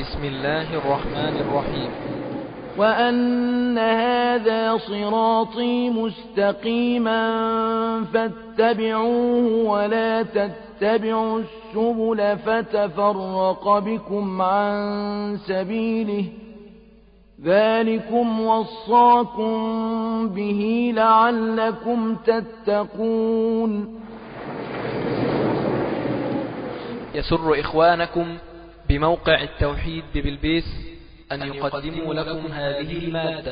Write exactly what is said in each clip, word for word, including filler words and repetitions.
بسم الله الرحمن الرحيم. وأن هذا صراطي مستقيما فاتبعوه ولا تتبعوا السبل فتفرق بكم عن سبيله ذلكم وصاكم به لعلكم تتقون. يسر إخوانكم بموقع التوحيد ببلبيس أن يقدموا لكم هذه المادة.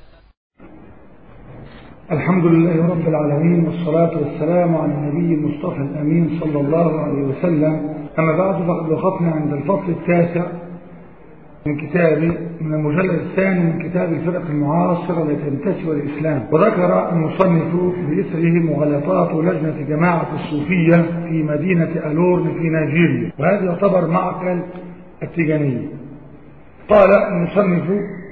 الحمد لله رب العالمين، والصلاة والسلام على النبي المصطفى الأمين صلى الله عليه وسلم. أما بعد، فقد وقفنا عند الفصل التاسع من كتاب من المجلد الثاني من كتاب الفرق المعاصرة التي تنتسب للإسلام. وذكر المصنف بإثره مغالطات لجنة جماعة الصوفية في مدينة ألورن في نيجيريا، وهذا يعتبر معقل التيجانية. قال المصنف: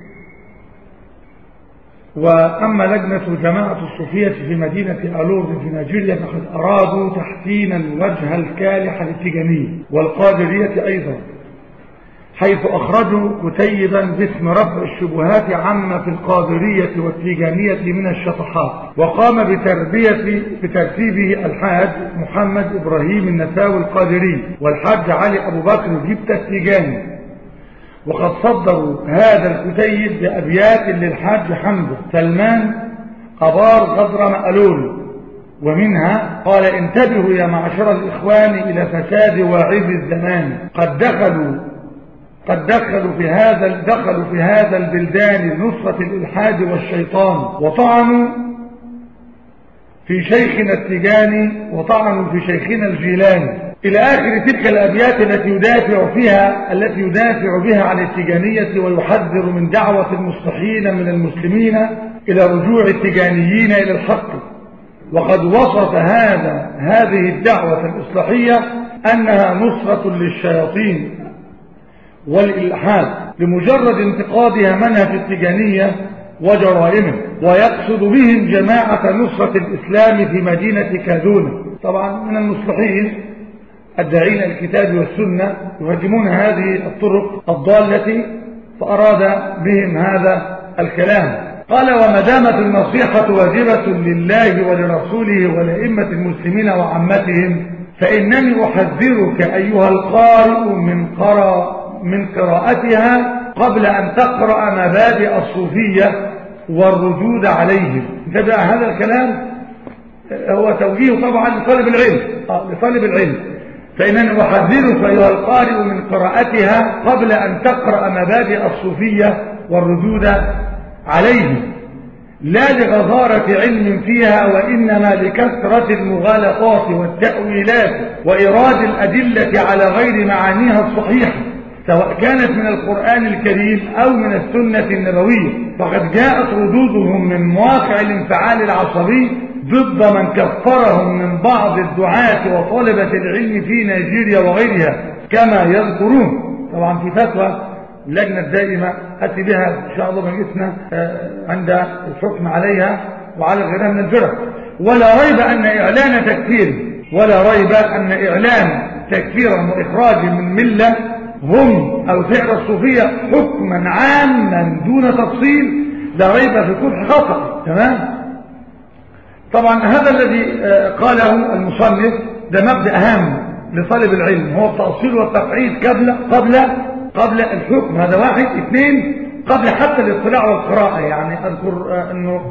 وأما لجنة جماعة الصوفية في مدينة ألورن في نيجيريا فقد أرادوا تحسين الوجه الكالح للتيجانية والقادرية أيضا، حيث أخرجوا كتيبا باسم رفع الشبهات عما في القادرية والتيجانية من الشطحات، وقام بتربية بترتيبه الحاج محمد إبراهيم النساوي القادري والحاج علي أبو بكر جبت التيجاني. وقد صدروا هذا الكتيب بأبيات للحاج حمزة سلمان أبار غضر مألول، ومنها قال: انتبهوا يا معشر الإخوان إلى فساد واعظ الزمان، قد دخلوا قد دخلوا في هذا دخلوا في هذا البلدان لنصرة الإلحاد والشيطان، وطعنوا في شيخنا التيجاني وطعنوا في شيخنا الجيلاني، إلى آخر تلك الأبيات التي يدافع فيها التي يدافع بها عن التيجانية ويحذر من دعوة المصلحين من المسلمين إلى رجوع التيجانيين إلى الحق. وقد وصف هذا هذه الدعوة الإصلاحية أنها نصرة للشياطين والإلحاد لمجرد انتقادها منهج التيجانية وجرائمه، ويقصد بهم جماعة نصرة الإسلام في مدينة كادونا، طبعا من المصلحين الداعين الكتاب والسنة يهاجمون هذه الطرق الضالة، فأراد بهم هذا الكلام. قال: وما دامت النصيحة واجبة لله ولرسوله ولأئمة المسلمين وعامتهم، فإنني أحذرك أيها القارئ من قراء من قراءتها قبل أن تقرأ مبادئ الصوفية والردود عليهم. تبع هذا الكلام هو توجيه طبعا لطالب العلم لطالب العلم فإنني أحذرك أيها القارئ من قراءتها قبل أن تقرأ مبادئ الصوفية والردود عليهم، لا لغزارة علم فيها، وإنما لكثرة المغالطات والتأويلات وإيراد الأدلة على غير معانيها الصحيحة، سواء كانت من القرآن الكريم أو من السنة النبوية. فقد جاءت ردودهم من مواقع الانفعال العصبي ضد من كفرهم من بعض الدعاة وطلبة العلم في نيجيريا وغيرها كما يذكرون. طبعا في فتوى اللجنة الدائمة أتي بها إن شاء الله مجلسنا عند الحكم عليها وعلى غيرها من الفرق. ولا ريب أن إعلان تكفير ولا ريب أن إعلان تكفيرا وإخراج من ملة هم أو فعل الصوفية حكما عاما دون تفصيل لا ريب في كل خطأ. تمام. طبعا هذا الذي قاله المصنف ده مبدأ هام لطالب العلم، هو التأصيل والتقعيد قبل قبل قبل الحكم. هذا واحد. اثنين، قبل حتى الاطلاع والقراءة. يعني أذكر أنه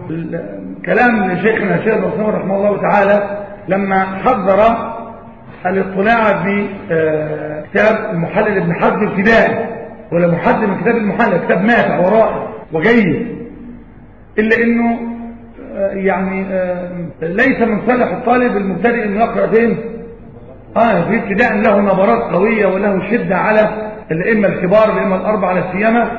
كلام لشيخنا الشيخ ابن رحمه الله تعالى لما حذر الاطلاع في كتاب المحلل ابن حزم الابتدائي، ولا محدد من كتاب المحلل، كتاب ماتع ورائع وجيد، إلا أنه يعني ليس من صالح الطالب المبتدئ أنه يقرأ فين آه في ابتداء له نبرات قوية وله شدة على الأئمة الكبار، الأئمة الأربعة على السيامة،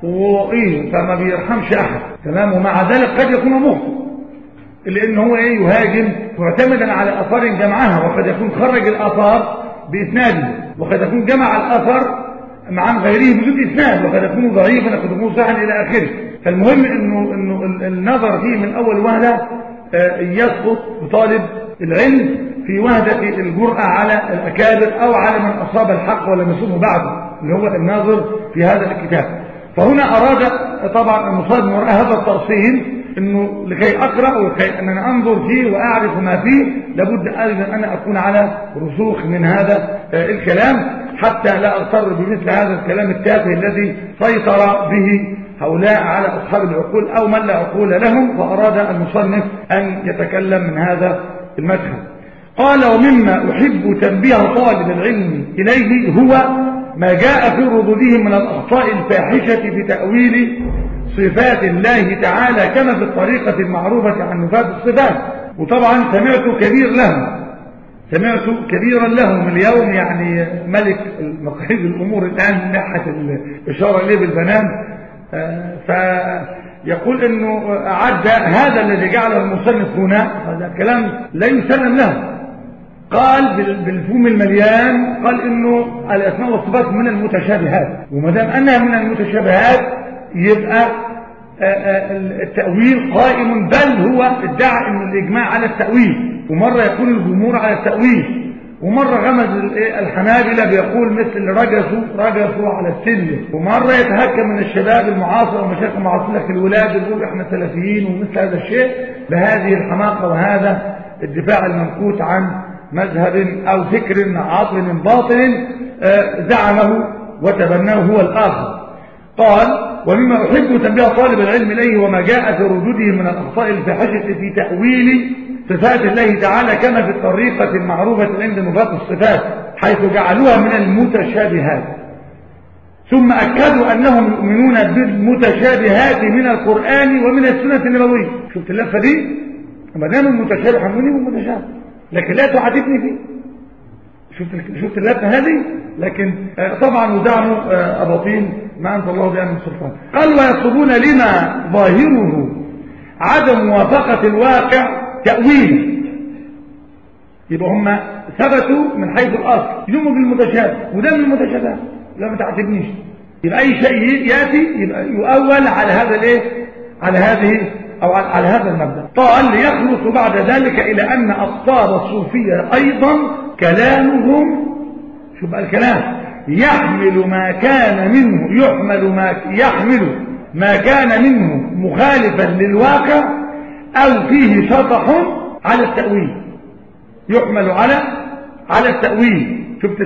وإيه فما بيرحمش أحد. تمام. ومع ذلك قد يكون مخطئ، لأنه هو إيه يهاجم معتمدا على أثار جمعها، وقد يكون خرج الأثار بإسناده، وقد يكون جمع الأثر مع غيره بدون إسناد، وقد يكون ضعيفا وقد يكون صحيحا إلى آخره. فالمهم إنه إنه النظر فيه من أول وهلة يسقط بطالب العلم في وهدة الجرأة على الأكابر أو على من أصاب الحق ولم يصبه بعده. اللي هو الناظر في هذا الكتاب. فهنا أراد طبعا المصنف من وراء هذا التأصيل انه لكي اقرأ ولكي اننا انظر فيه واعرف ما فيه لابد ايضا ان اكون على رسوخ من هذا الكلام حتى لا اغتر بمثل هذا الكلام التافه الذي سيطر به هؤلاء على اصحاب العقول او من لا عقول لهم. فاراد المصنف ان يتكلم من هذا المدخل. قال: ومما احب تنبيه طالب العلم اليه هو ما جاء في ردودهم من الاخطاء الفاحشه في تاويل صفات الله تعالى كما في الطريقة المعروفة عن نفاة الصفات. وطبعا سمعت كبير لهم سمعت كبيرا لهم اليوم، يعني ملك مقاييس الأمور الآن من ناحية الإشارة إليه بالبنان، فيقول أنه عد هذا الذي جعله المصنف هنا هذا كلام لا يسلم له. قال بالفهم المليان، قال انه الاسماء والصفات من المتشابهات، وما دام انها من المتشابهات يبقى التأويل قائم، بل هو ادعى ان الاجماع على التأويل، ومرة يقول الجمهور على التأويل، ومرة غمز الحنابلة بيقول مثل رجسوا رجسوا على السلم، ومرة يتهكم من الشباب المعاصر ومشايخ المعاصرين في الولاد يقول احنا سلفيين ومثل هذا الشيء بهذه الحماقة وهذا الدفاع المنكوت عن مذهب او فكر عاطل باطل زعمه وتبناه هو الاخر. قال: ومما احب تنبيه طالب العلم اليه وما جاء في ردوده من الاخطاء الفاحشه في تاويل صفات الله تعالى كما في الطريقه المعروفه عند نفاة الصفات، حيث جعلوها من المتشابهات، ثم اكدوا انهم يؤمنون بالمتشابهات من القران ومن السنه النبويه. شفت اللفه دي؟ ما دام المتشابه حموني والمتشابه، لكن لا تعاتبني فيه. شفت شفت اللفه هذه؟ لكن طبعا ودعموا اباطيل ما انزل الله بها من سلطان. قال: ويطلبون لما ظاهره عدم موافقه الواقع تاويل. يبقى هم ثبتوا من حيث الاصل يؤمنوا بالمتشابه، وده من المتشابه، لا ما تعاتبنيش. يبقى اي شيء ياتي يبقى يؤول على هذا الايه؟ على هذه او على هذا المبدا. قال: ليخلص بعد ذلك الى ان اقطاب الصوفيه ايضا كلامهم، شو بقى الكلام؟ يحمل ما كان منه يحمل ما يحمل ما كان منه مخالفا للواقع او فيه شطح على التأويل. يحمل على على التأويل. شفت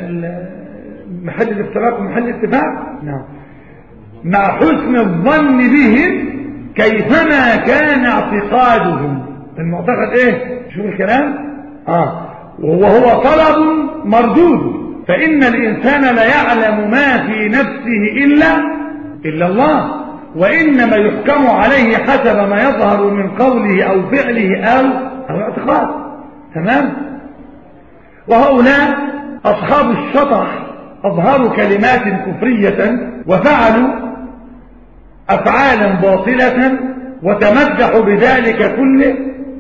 محل الافتراق ومحل الاتفاق؟ نعم. مع حسن الظن بهم كيفما كان اعتقادهم. المعتقد ايه؟ شوف الكلام؟ اه وهو طلب مردود، فإن الإنسان لا يعلم ما في نفسه إلا إلا الله، وإنما يحكم عليه حسب ما يظهر من قوله أو فعله أو أو اعتقاد. تمام؟ وهؤلاء أصحاب الشطح أظهروا كلمات كفرية وفعلوا أفعالا باطلة وتمدحوا بذلك كله.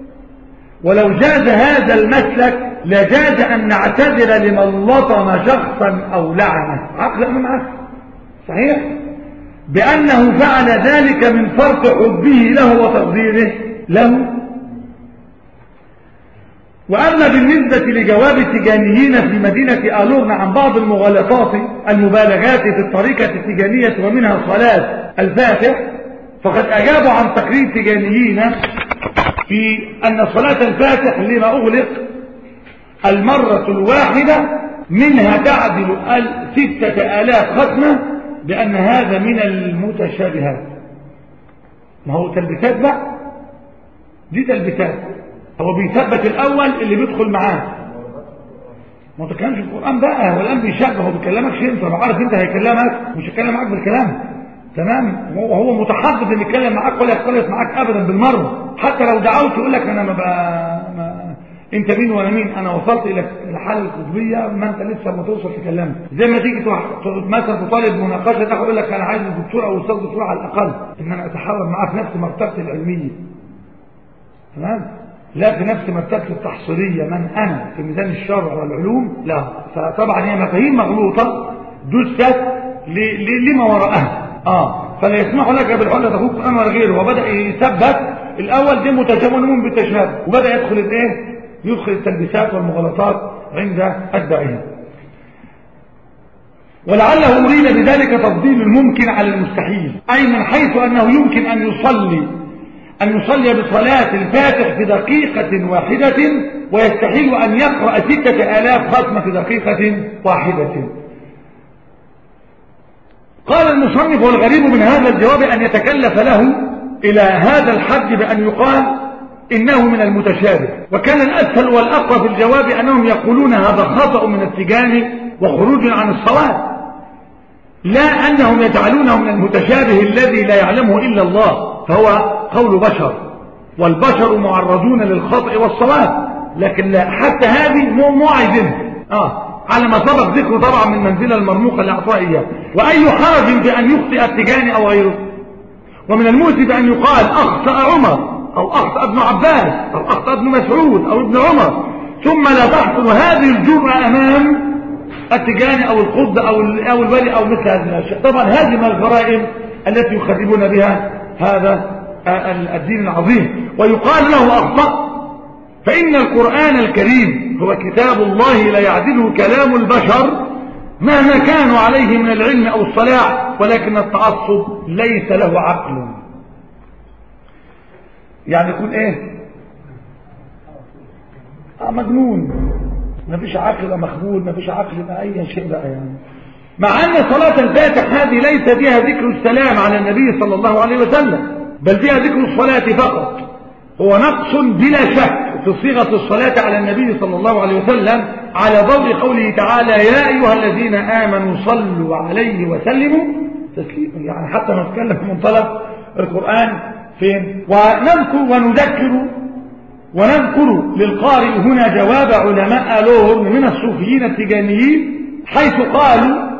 ولو جاز هذا المسلك لجاز أن نعتذر لمن لطم شخصا أو لعنه عقلا من عقل، صحيح؟ بأنه فعل ذلك من فرط حبه له وتقديره له. وأما بالنسبة لجواب التجانيين في مدينة آلورن عن بعض المغالطات المبالغات في الطريقة التجانية ومنها صلاة الفاتح، فقد أجابوا عن تقرير التجانيين في أن صلاة الفاتح لما أغلق المرة الواحدة منها تعدل ستة آلاف ختمة، بأن هذا من المتشابهات. ما هو تلبسات بقى، دي تلبسات. هو بيثبت الأول اللي بيدخل معاه، ما تكلمش في القرآن بقى، هو الآن بيشبه، هو بيكلمكش انت، لو عارف انت هيكلمك مش هيكلم معاك بالكلام. تمام؟ وهو متحفظ ان يتكلم معاك ولا يختلط معاك ابدا بالمره، حتى لو دعوت يقول لك انا ما, ما انت مين وانا مين، انا وصلت الى الحاله القطبيه ما انت لسه ما توصل تكلمني. زي ما تيجي مثلا تطالب مناقشه تاخد يقول لك انا عايز الدكتور او الاستاذ دكتور على الاقل ان انا اتحاور معاه في نفس مرتبتي العلميه. تمام؟ لا في نفس مرتبتي التحصيليه من انا في ميزان الشرع والعلوم، لا. فطبعا هي مفاهيم مغلوطه دست لما وراءها. اه فلا يسمح لك بالحجه تفوق القرآن ولا غيره. وبدا يثبت الاول دي متشابه بالتشابه، وبدا يدخل الايه؟ يدخل التلبيسات والمغالطات عند الداعيه. ولعله أريد بذلك تفضيل الممكن على المستحيل، أي من حيث أنه يمكن أن يصلي أن يصلي بصلاة الفاتح في دقيقة واحدة، ويستحيل أن يقرأ ستة آلاف ختمة في دقيقة واحدة. قال المصنف: والغريب من هذا الجواب أن يتكلف له إلى هذا الحد بأن يقال إنه من المتشابه، وكان الأسهل والأقوى في الجواب أنهم يقولون هذا خطأ من التجاني وخروج عن الصواب، لا أنهم يجعلونه من المتشابه الذي لا يعلمه إلا الله، فهو قول بشر، والبشر معرضون للخطأ والصواب، لكن لا حتى هذه مو مو عايزينها اه على ما سبق ذكره طبعا من منزله المرموقه اللي اعطاها اياه. واي حرج بان يخطئ التجاني او غيره، ومن المؤسف ان يقال اخطا عمر او اخطا ابن عباس او اخطا ابن مسعود او ابن عمر، ثم لا تحصل هذه الجرأة امام التجاني او القطب او او الولي او مثل هذه الاشياء. طبعا هذه من الجرائم التي يخربون بها هذا الدين العظيم. ويقال له اخطأ، فإن القرآن الكريم هو كتاب الله لا يعدله كلام البشر مهما كانوا عليه من العلم أو الصلاح، ولكن التعصب ليس له عقل. يعني يكون ايه آه مجنون، ما فيش عقل مخبول، ما فيش عقل ما أي شيء بقى يعني. مع أن صلاة الفاتح هذه ليس فيها ذكر السلام على النبي صلى الله عليه وسلم، بل فيها ذكر الصلاة فقط، هو نقص بلا شك في صيغة الصلاة على النبي صلى الله عليه وسلم على ضوء قوله تعالى: يا أيها الذين آمنوا صلوا عليه وسلموا تسليما. يعني حتى نتكلم في منطلق القرآن فين، ونذكر ونذكر ونذكر للقارئ هنا جواب علماء لورن من الصوفيين التجانيين، حيث قالوا: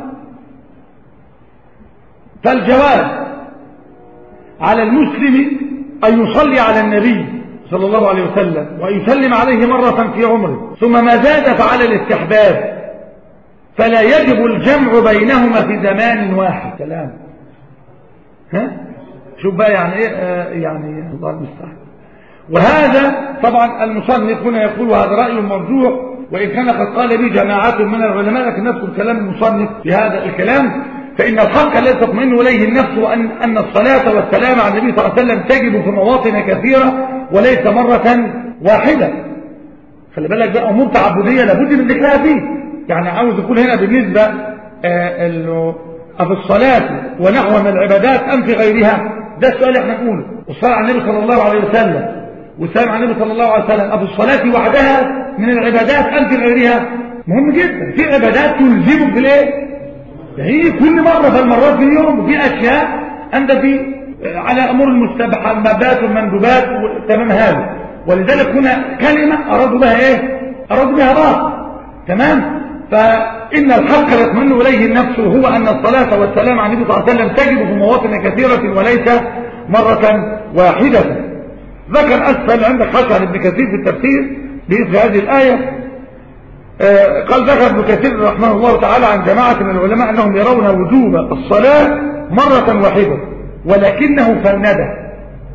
فالجواب على المسلم أن يصلي على النبي صلى الله عليه وسلم ويسلم عليه مرة في عمره، ثم ما زاد فعلى الاستحباب، فلا يجب الجمع بينهما في زمان واحد. كلام ها شوف بقى يعني ايه آه يعني الله المستعان. وهذا طبعا المصنف هنا يقول هذا رأي مرجوح، وإن كان قد قال به جماعات من العلماء، لكن نذكر كلام المصنف في هذا الكلام. فإن الحق الذي تطمئن إليه النفس وأن أن الصلاة والسلام على النبي صلى الله عليه وسلم تجب في مواطن كثيرة وليس مرة واحدة. خلي بالك بقى أمور تعبدية لابد من ذكرها فيه. يعني عاوز يقول هنا بالنسبة آه في الصلاة ونحو من العبادات أم في غيرها، ده السؤال احنا نقوله. والصلاة على النبي صلى الله عليه وسلم والسلام على النبي صلى الله عليه وسلم أفي الصلاة وحدها من العبادات أم في غيرها؟ مهم جدا. في عبادات تلزمك بالايه؟ هي كل مرة في المرات في اليوم، وفي أشياء أنت في على أمور المستحبات والمندوبات تمام هذا. ولذلك هنا كلمة أرادوا بها إيه؟ أرادوا بها راس. تمام؟ فإن الحق يطمئن إليه النفس هو أن الصلاة والسلام على النبي صلى الله عليه وسلم تجب في مواطن كثيرة وليس مرة واحدة. ذكر أسفل عندك حكى عن ابن كثير في التفسير بإذن هذه الآية. آه قال ذكر ابن كثير رحمه الله تعالى عن جماعة من العلماء أنهم يرون وجوب الصلاة مرة واحدة ولكنه فندة.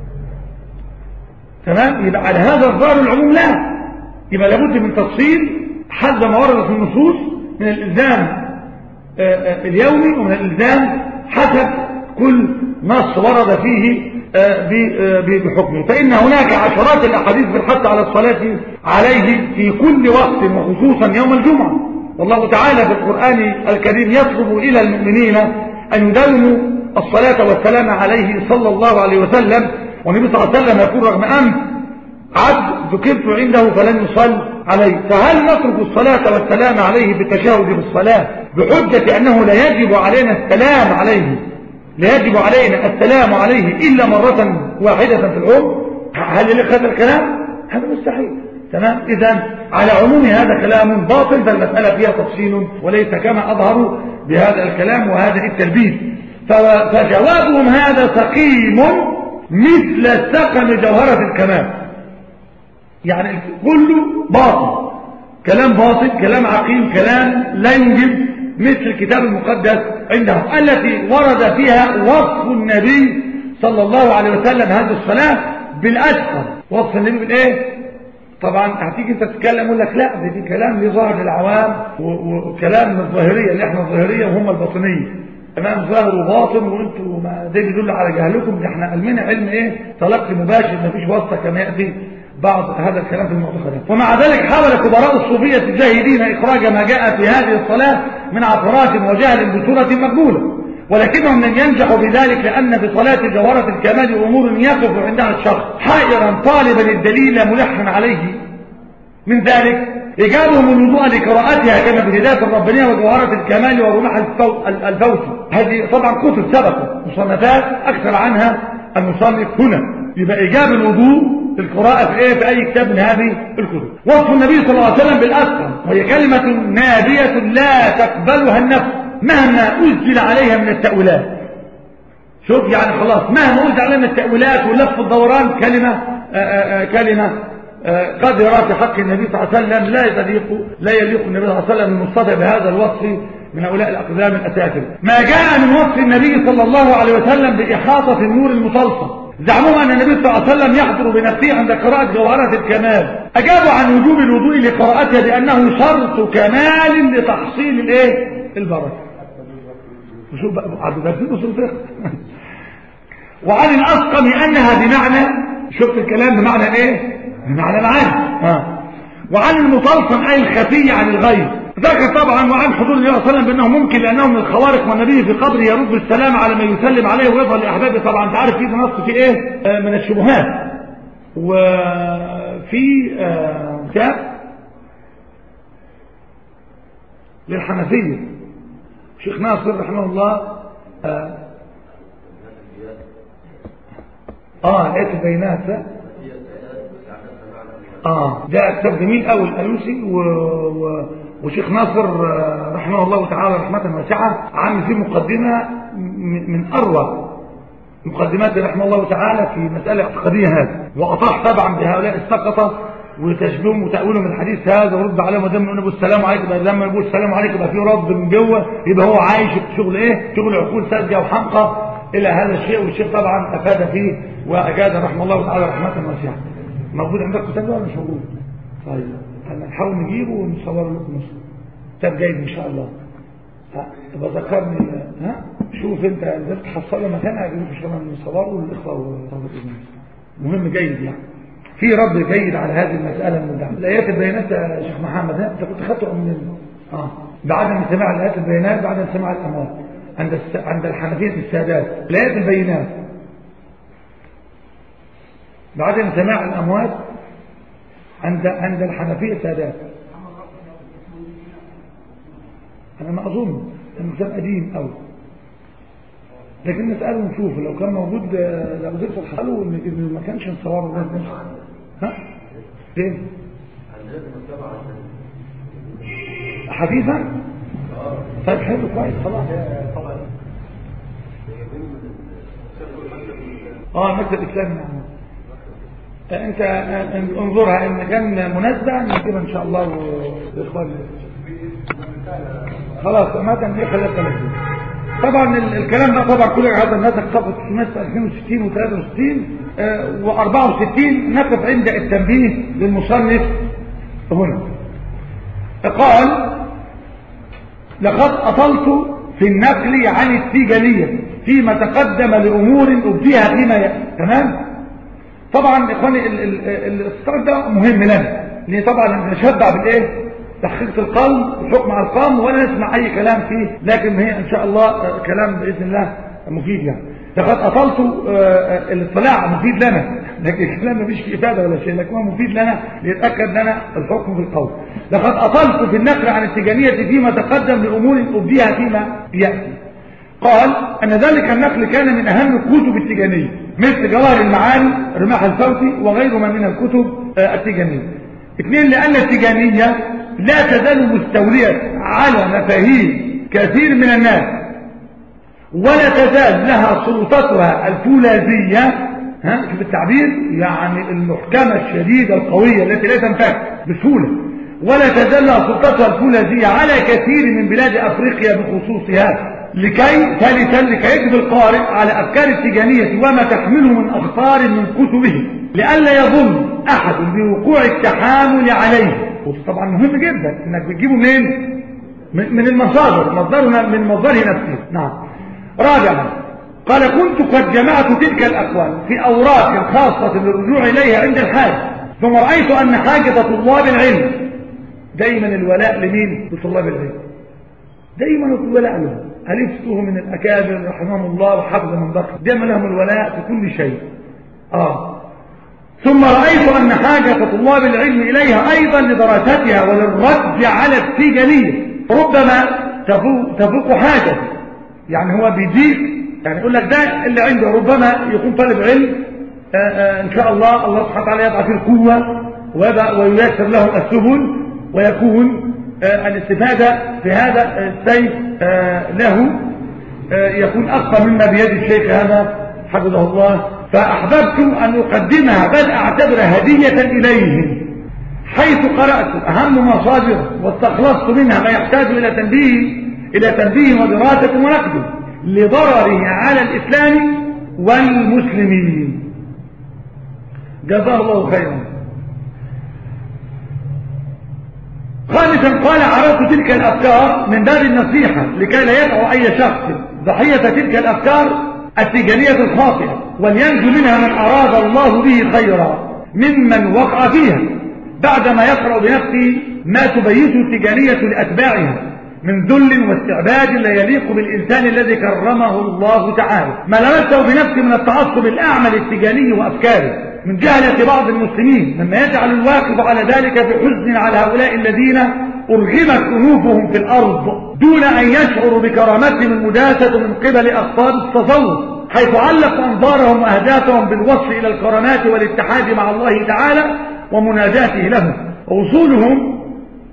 تمام؟ يبقى على هذا الظاهر العموم لا، يبقى لابد من تفصيل حسب ما ورد في النصوص من الإلزام آه آه اليومي ومن الإلزام حسب كل نص ورد فيه بحكمه. فإن هناك عشرات الأحاديث بالحث على الصلاة عليه في كل وقت وخصوصا يوم الجمعة. والله تعالى في القرآن الكريم يطلب إلى المؤمنين أن يداوموا الصلاة والسلام عليه صلى الله عليه وسلم. والنبي صلى الله عليه وسلم يقول: رغم أن عبد ذكرت عنده فلن يصل عليه. فهل نترك الصلاة والسلام عليه بالتشهد في الصلاة بحجة أنه لا يجب علينا السلام عليه لا يجب علينا السلام عليه إلا مرة واحدة في العمر؟ هل يليق هذا الكلام؟ هذا مستحيل. تمام؟ إذن على عموم هذا كلام باطل، فالمسألة فيها تفصيل وليس كما أظهروا بهذا الكلام وهذا التلبيس. فجوابهم هذا سقيم مثل سقم جوهرة الكمال. يعني كله باطل، كلام باطل، كلام عقيم، كلام لا ينجب، مثل الكتاب المقدس عندهم التي ورد فيها وصف النبي صلى الله عليه وسلم هذه الصلاة بالأسفل. وصف النبي بالإيه؟ طبعا هتيجي انت تتكلم يقول لك لا ده دي كلام ليه ظاهر للعوام وكلام من الظاهريه اللي احنا الظاهريه وهم الباطنيه، تمام، ظاهر وباطن وانتوا ما ده بيدل على جهلكم. ده احنا علمنا علم ايه؟ تلقي مباشر ما فيش واسطه كما ياتي بعض هذا الكلام في المعتقدات. ومع ذلك حاول كبراء الصوفيه الجاهدين اخراج ما جاء في هذه الصلاه من عثرات وجهل بصوره مقبوله، ولكنهم لم ينجحوا بذلك، لأن في صلاة جوهرة الكمال أمور يقف عندها الشخص حائرا طالبا الدليل ملحا عليه. من ذلك إجابهم الوضوء لقراءتها كما في هداية الربانية وجوهرة الكمال ورمح الفوت. هذه طبعا كتب سبقت مصنفات أكثر عنها المصنف هنا. يبقى إجاب الوضوء القراءة في إيه؟ في أي كتاب من هذه الكتب. وصف النبي صلى الله عليه وسلم بالأسقم، وهي كلمة نابية لا تقبلها النفس مهما أنزل عليها من التأويلات. شوف يعني خلاص مهما أنزل عليها من التأويلات ولف الدوران كلمة آآ آآ كلمة قدرة في حق النبي صلى الله عليه وسلم لا يليق لا يليق النبي صلى الله عليه وسلم المصطفى بهذا الوصف من هؤلاء الأقدام الأساتذة. ما جاء من وصف النبي صلى الله عليه وسلم بإحاطة النور المطلسم، زعموا أن النبي صلى الله عليه وسلم يحضر بنفسه عند قراءة جوهرة الكمال. أجابوا عن وجوب الوضوء لقراءتها بأنه شرط كمال لتحصيل الإيه؟ البركة. وشوف بقى عبد الدين أصول الفقه. وعن الأسقم أنها بمعنى، شفت الكلام بمعنى إيه؟ بمعنى العين. ها. وعن المطلسم أي الخفي عن الغيب. ذكر طبعا وعن حضور النبي صلى الله عليه وسلم بأنه ممكن لأنه من الخوارق، والنبي في قبره يرد السلام على من يسلم عليه ويظهر لأحبابه. طبعا أنت عارف في نص في إيه؟ آه من الشبهات. وفي كتاب آه للحنفية شيخ ناصر رحمه الله اه, آه آيات البينات اه ده كتاب جميل قوي الألوسي و... و... وشيخ ناصر رحمه الله تعالى رحمة واسعة عامل فيه مقدمة من أروع مقدمات رحمه الله تعالى في مسألة اعتقادية هذه، وأطاح طبعا بهؤلاء السقطة وتشبيههم وتأويلهم الحديث هذا ورد عليهم ودم نقول السلام عليكم. لما نقول السلام عليكم يبقى في رد من جوه، يبقى هو عايش شغل ايه؟ شغل عقول ساذجه وحمقى الى هذا الشيء. والشيخ طبعا افاد فيه واجاد رحمه الله تعالى رحمه واسعه. موجود عندك كتاب ولا مش موجود؟ طيب انا نحاول نجيبه ونصور لكم كتاب جيد ان شاء الله. ها تبقى ذكرني. ها شوف انت قدرت تحصله مكانها اجيبه ان شاء الله نصوره للاخوه وطلبه الناس. مهم جيد يعني. في رد جيد على هذه المسألة من الدعم. الآيات البيانات يا شيخ محمد انت كنت خدته من اه بعد سماع الآيات البيانات بعد سماع الأموات عند الس... عند الحنفية السادات. الآيات البينات بعد سماع الأموات عند عند الحنفية السادات. أنا ما أظن إنه كتاب قديم أوي، لكن نسأله ونشوف لو كان موجود لو قدرت تحصله إن ما كانش نصوره. ها؟ فين؟ حديثا؟ طيب حلو كويس خلاص. اه المكتب الإسلامي. انت انظرها ان كان مناسبة نجيبها ان شاء الله والاخوان خلاص ما كان دي خلال ثلاثين. طبعا الكلام ده طبعا كل هذا النسق صفحة اثنين وستين وثلاثة وستين وأربعة وستين. نقف عند التنبيه للمصنف هنا. قال لقد أطلت في النقل عن التيجانية فيما تقدم لأمور أبديها فيما يأتي. تمام. طبعا إخواني الاستطراد ده مهم لنا، لأن طبعا نشبع بالإيه؟ تحقيق القلب الحكم على القلب ولا نسمع أي كلام فيه، لكن هي إن شاء الله كلام بإذن الله مفيد يعني. لقد أطلت الاطلاع مفيد لنا، لكن الكلام مفيش فيه إفادة ولا شيء، لكن هو مفيد لنا ليتأكد لنا الحكم في القول. لقد أطلت في النقل عن التيجانية فيما تقدم لأمور أبديها فيما يأتي. قال أن ذلك النقل كان من أهم كتب التيجانية مثل جواهر المعاني رماح الفوتي وغيرها من الكتب التيجانية. اثنين لأن التيجانية لا تزال مستولية على مفاهيم كثير من الناس، ولا تزال لها سلطتها الفولاذية، ها شوف التعبير، يعني المحكمة الشديدة القوية التي لا تنفك بسهولة، ولا تزال لها سلطتها الفولاذية على كثير من بلاد أفريقيا بخصوصها. لكي ثالثا لكي يجب القارئ على أفكار التيجانية وما تحمله من أخطار من كتبه لئلا يظن أحد بوقوع التحامل عليه. وطبعا مهم جدا انك بتجيبه منين؟ من المصادر، مصدرنا من مصدره نفسه. نعم. رابعا قال كنت قد جمعت تلك الأقوال في أوراق خاصة للرجوع إليها عند الحاجة، ثم رأيت أن حاجة طلاب العلم دايما الولاء لمين؟ لطلاب العلم، دايما الولاء لهم. ألفته من الأكابر رحمهم الله وحفظ من ذكر، دايما لهم الولاء في كل شيء. آه ثم رأيت أن حاجة طلاب العلم إليها أيضا لدراستها وللرد على التيجانية ربما تفوق, تفوق حاجة. يعني هو بيديك، يعني يقول لك ده اللي عنده ربما يكون طالب علم آآ آآ إن شاء الله الله سبحانه وتعالى يضع فيه القوة وييسر له السبل ويكون الاستفادة في هذا السيف له يكون أكثر مما بيد الشيخ هذا حفظه الله. فأحببت أن أقدمها بل أعتبرها هدية إليهم، حيث قرأت أهم مصادر واستخلصت منها ما يحتاج إلى تنبيه إلى تنبيه ودراسة ونقد لضرره على الإسلام والمسلمين. جزاه الله خيرا. خامسا قال عرفت تلك الأفكار من باب النصيحة لكي لا يقع أي شخص ضحية تلك الأفكار التيجانية الخاطئة ولينجو منها من أراد الله به خيرا ممن وقع فيها، بعدما يقرأ بنفسه ما تبيته التيجانية لأتباعها من ذل واستعباد لا يليق بالإنسان الذي كرمه الله تعالى. ما لمسته بنفسه من التعصب الأعمى للتيجاني وأفكاره من جهلة بعض المسلمين، مما يجعل الواقف على ذلك في حزن على هؤلاء الذين أرغمت أنوفهم في الأرض دون أن يشعروا بكرامتهم المداسة من قبل أقطاب التصوف، حيث علقوا أنظارهم وأهدافهم بالوصل إلى الكرامات والاتحاد مع الله تعالى ومناجاته له، ووصولهم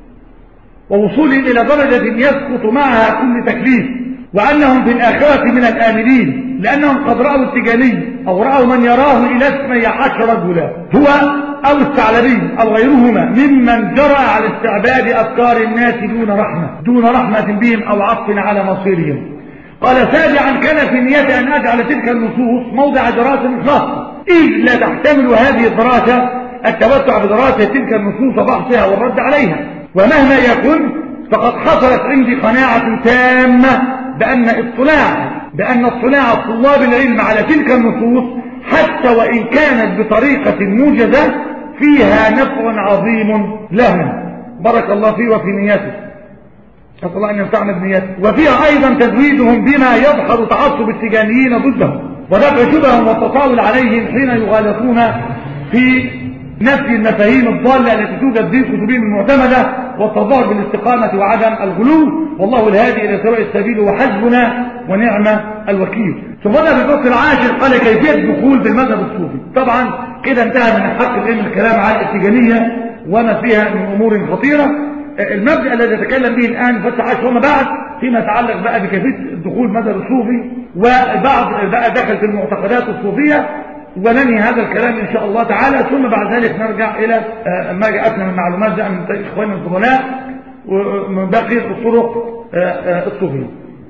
ووصولهم إلى درجة يسقط معها كل تكليف، وأنهم في الآخرة من الآمنين، لأنهم قد رأوا التيجاني أو رأوا من يراه إلى اثني عشر رجلا هو أو الثعلبي أو غيرهما ممن جرى على استعباد أفكار الناس دون رحمة دون رحمة بهم أو عطف على مصيرهم. قال سابعا كان في نيتي أن أجعل تلك النصوص موضع دراسة خاصة، إذ لا تحتمل هذه الدراسة التوسع بدراسة تلك النصوص وبحثها والرد عليها، ومهما يكن فقد حصلت عندي قناعة تامة بأن اطلاع بأن اطلاع طلاب العلم على تلك النصوص حتى وإن كانت بطريقة موجزة فيها نفع عظيم لهم. بارك الله فيه وفي نيته، أسأل الله أن ينفعنا بنيته. وفيها أيضا تزويدهم بما يظهر تعصب التيجانيين ضدهم ودفع شبههم والتطاول عليهم حين يغالطون في نفي المفاهيم الضالة التي توجد في كتبهم المعتمدة والتظاهر بالاستقامة وعدم الغلو، والله الهادي إلى سواء السبيل وحسبنا ونعم الوكيل. ثم بدأ في الفصل العاشر قال كيفية الدخول بالمذهب الصوفي. طبعا كده انتهى من حق العلم الكلام عن التيجانية وما فيها من أمور خطيرة. المبدأ الذي يتكلم به الآن فتح عشر وما بعد فيما يتعلق بقى بكيفية الدخول المذهب الصوفي، وبعض بقى دخل في المعتقدات الصوفية، وننهي هذا الكلام إن شاء الله تعالى، ثم بعد ذلك نرجع إلى ما جاءتنا من معلومات جاء من إخواننا الفضلاء ومن بقية الطرق الصوفية.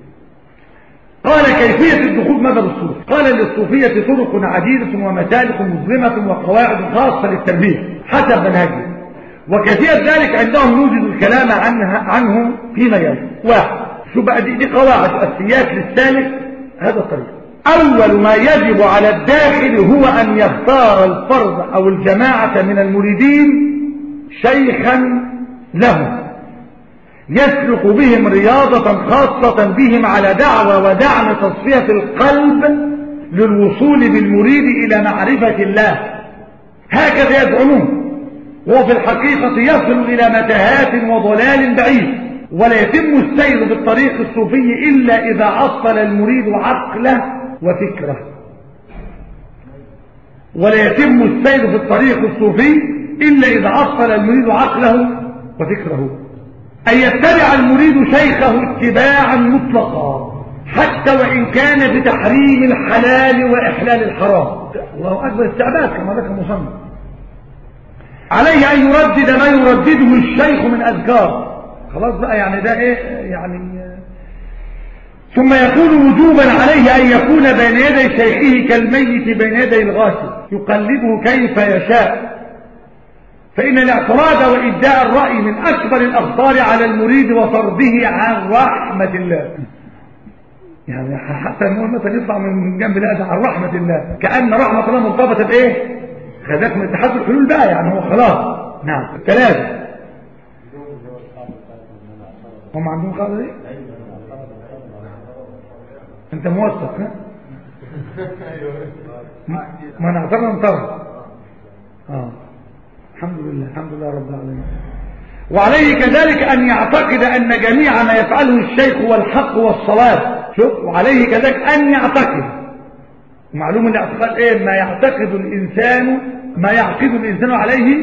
قال كيفية الدخول مذهب الصوفي. قال للصوفية طرق عديدة ومسالك مظلمة وقواعد خاصة للتربية حسب منهجه، وكثير ذلك عندهم نوجد الكلام عنها عنهم فيما يلي. واحد، شو بقى دي, دي قواعد أساسيات للسالك هذا الطريق. أول ما يجب على الداخل هو أن يختار الفرد أو الجماعة من المريدين شيخا له يسلك بهم رياضة خاصة بهم على دعوة ودعم تصفية القلب للوصول بالمريد إلى معرفة الله، هكذا يزعمون، وفي الحقيقة يصل إلى متاهات وضلال بعيد. ولا يتم السير بالطريق الصوفي إلا إذا أصل المريد عقله وفكره. ولا يتم السير في الطريق الصوفي إلا إذا أصل المريد عقله وفكره، أن يتبع المريد شيخه اتباعا مطلقا حتى وإن كان بتحريم الحلال وإحلال الحرام. الله أكبر، استعباد كما ذكر مصنف. عليه أن يردد ما يردده الشيخ من أذكار. خلاص بقى، يعني ده إيه يعني ثم يكون وجوبا عليه أن يكون بين يدي شيخه كالميت بين يدي الغاسل يقلبه كيف يشاء، فإن الاعتراض وإبداء الرأي من أكبر الأخطار على المريد وطرده عن رحمة الله. يعني حتى نقول مثلا يطلع من جنب الأذى عن رحمة الله، كأن رحمة الله مرتبطة بإيه؟ خذاك من اتحاد الحلول بقى، يعني هو خلاص. نعم. ثلاثة، هم عندهم قاعدة دي؟ انت موثق ها؟ ما نعتبر نطر. اه الحمد لله، الحمد لله رب العالمين. وعليه كذلك ان يعتقد ان جميع ما يفعله الشيخ هو الحق والصواب. شوف، وعليه كذلك ان يعتقد، معلوم الاعتقاد ايه؟ ما يعتقد الانسان، ما يعقد الانسان عليه.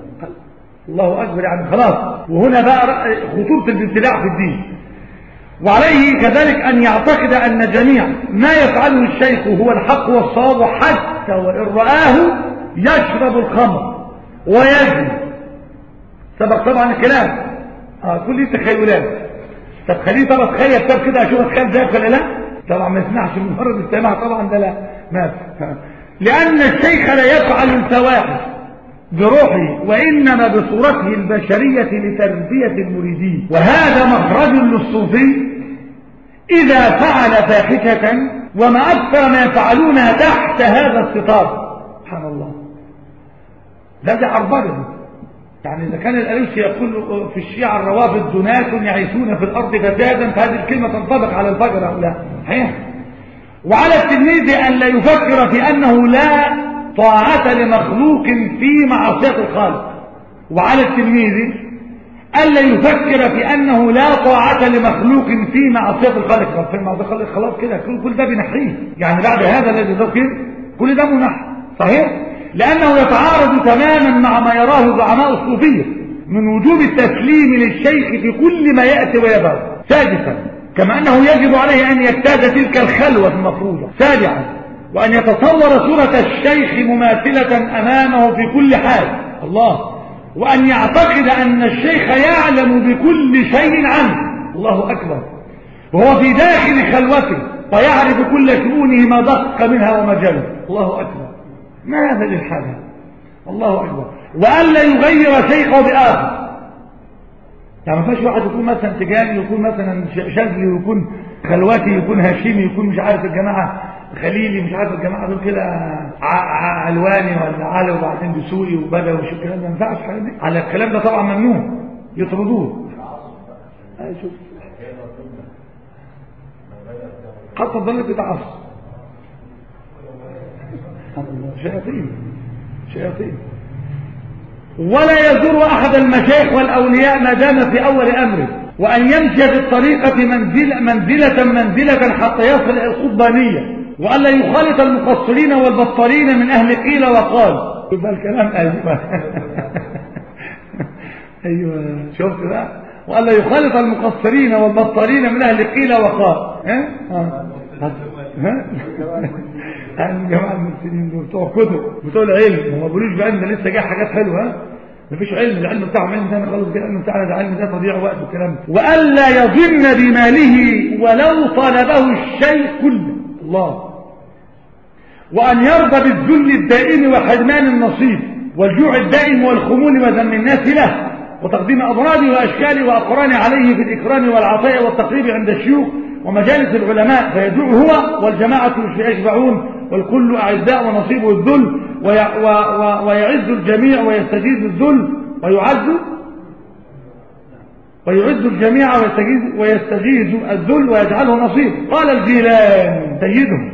الله اكبر، يعني خلاص. وهنا بقى خطورة الابتلاع في الدين. وعليه كذلك أن يعتقد أن جميع ما يفعله الشيخ هو الحق والصواب، حتى وإن رآه يشرب الخمر ويزني. سبق طبعا الكلام. آه كل دي تخيلات. طب خليه طبعا تخيل طب كده أشوف أتخيل ذلك ولا لا؟ طبعا ما يسمعش مجرد السماع، طبعا ده لا ما. لأن الشيخ لا يفعل الفواحش بروحه، وإنما بصورته البشرية لتربية المريدين. وهذا مخرج للصوفي إذا فعل فاحشة، وما أكثر ما يفعلونها تحت هذا الستار. سبحان الله، ده ده عربده. يعني إذا كان الألوسي يقول في الشيعة الروافض جناس يعيشون في الأرض فسادا، فهذه الكلمة تنطبق على الفجر أو لا؟ صحيح. وعلى التلميذ أن لا يفكر في أنه لا طاعة لمخلوق في معصية الخالق. وعلى التلميذ ألا يفكر في أنه لا طاعة لمخلوق في معصية الخالق. في معصية الخالق خلاص كده، كل ده بنحيه. يعني بعد هذا الذي ذكر كل ده منح. صحيح؟ لأنه يتعارض تماما مع ما يراه زعماء الصوفية من وجوب التسليم للشيخ في كل ما يأتي ويذهب. سادسا، كما أنه يجب عليه أن يجتاز تلك الخلوة المفروضة. سابعا، وأن يتصور صورة الشيخ مماثلة أمامه في كل حال. الله. وأن يعتقد أن الشيخ يعلم بكل شيء عنه. الله أكبر. وهو في داخل خلوته ويعرف كل شؤونه ما دق منها ومجاله. الله أكبر. ما هذا للحاجة؟ الله أكبر. وألا يغير شيخه بآخر. يعني ما فيش واحد يكون مثلا تجاني، يكون مثلا شاذلي، ويكون خلوتي، يكون هاشمي، يكون مش عارف الجماعة خليلي، مش عارف الجماعة دول كده علواني ولا علي وبعدين دسوقي وبدوي وشو الكلام ده. ما ينفعش الكلام ده. على الكلام ده طبعا ممنوع، يطردوه. شوف خطة ضلت بتعصب شياطين شياطين. ولا يزور أحد المشايخ والأولياء ما دام في أول أمره، وأن يمشي في الطريقة منزلة منزلة منزلة حتى يصل إلى القطبانية، وألا يخالط المقصرين والبطارين من أهل قيل وقال. يبقى الكلام أيوة أيوة شفت بقى. وألا يخالط المقصرين والبطارين من أهل قيل وقال. ها ها ها الجماعة المسلمين دول بتوع كتب، بتوع العلم، وما بيقولوش بقى ان لسه جاي حاجات حلوه. ها مفيش علم، العلم بتاعهم علم ثاني خالص كده، العلم بتاعنا ده علم ده تضييع وقت والكلام ده. والا يظن بماله ولو طلبه الشيء كله. الله. وان يرضى بالذل الدائم وحرمان النصيب والجوع الدائم والخمول وذم الناس له، وتقديم اضرابه واشكاله واقرانه عليه في الاكرام والعطاء والتقريب عند الشيوخ ومجالس العلماء، فيدعو هو والجماعة يشبعون والكل أعزاء ونصيبه الذل، ويعز الجميع ويستجيز الذل، ويعز ويعز الجميع ويستجيز, ويستجيز الذل ويجعله نصيب. قال الجيلاني سيدهم.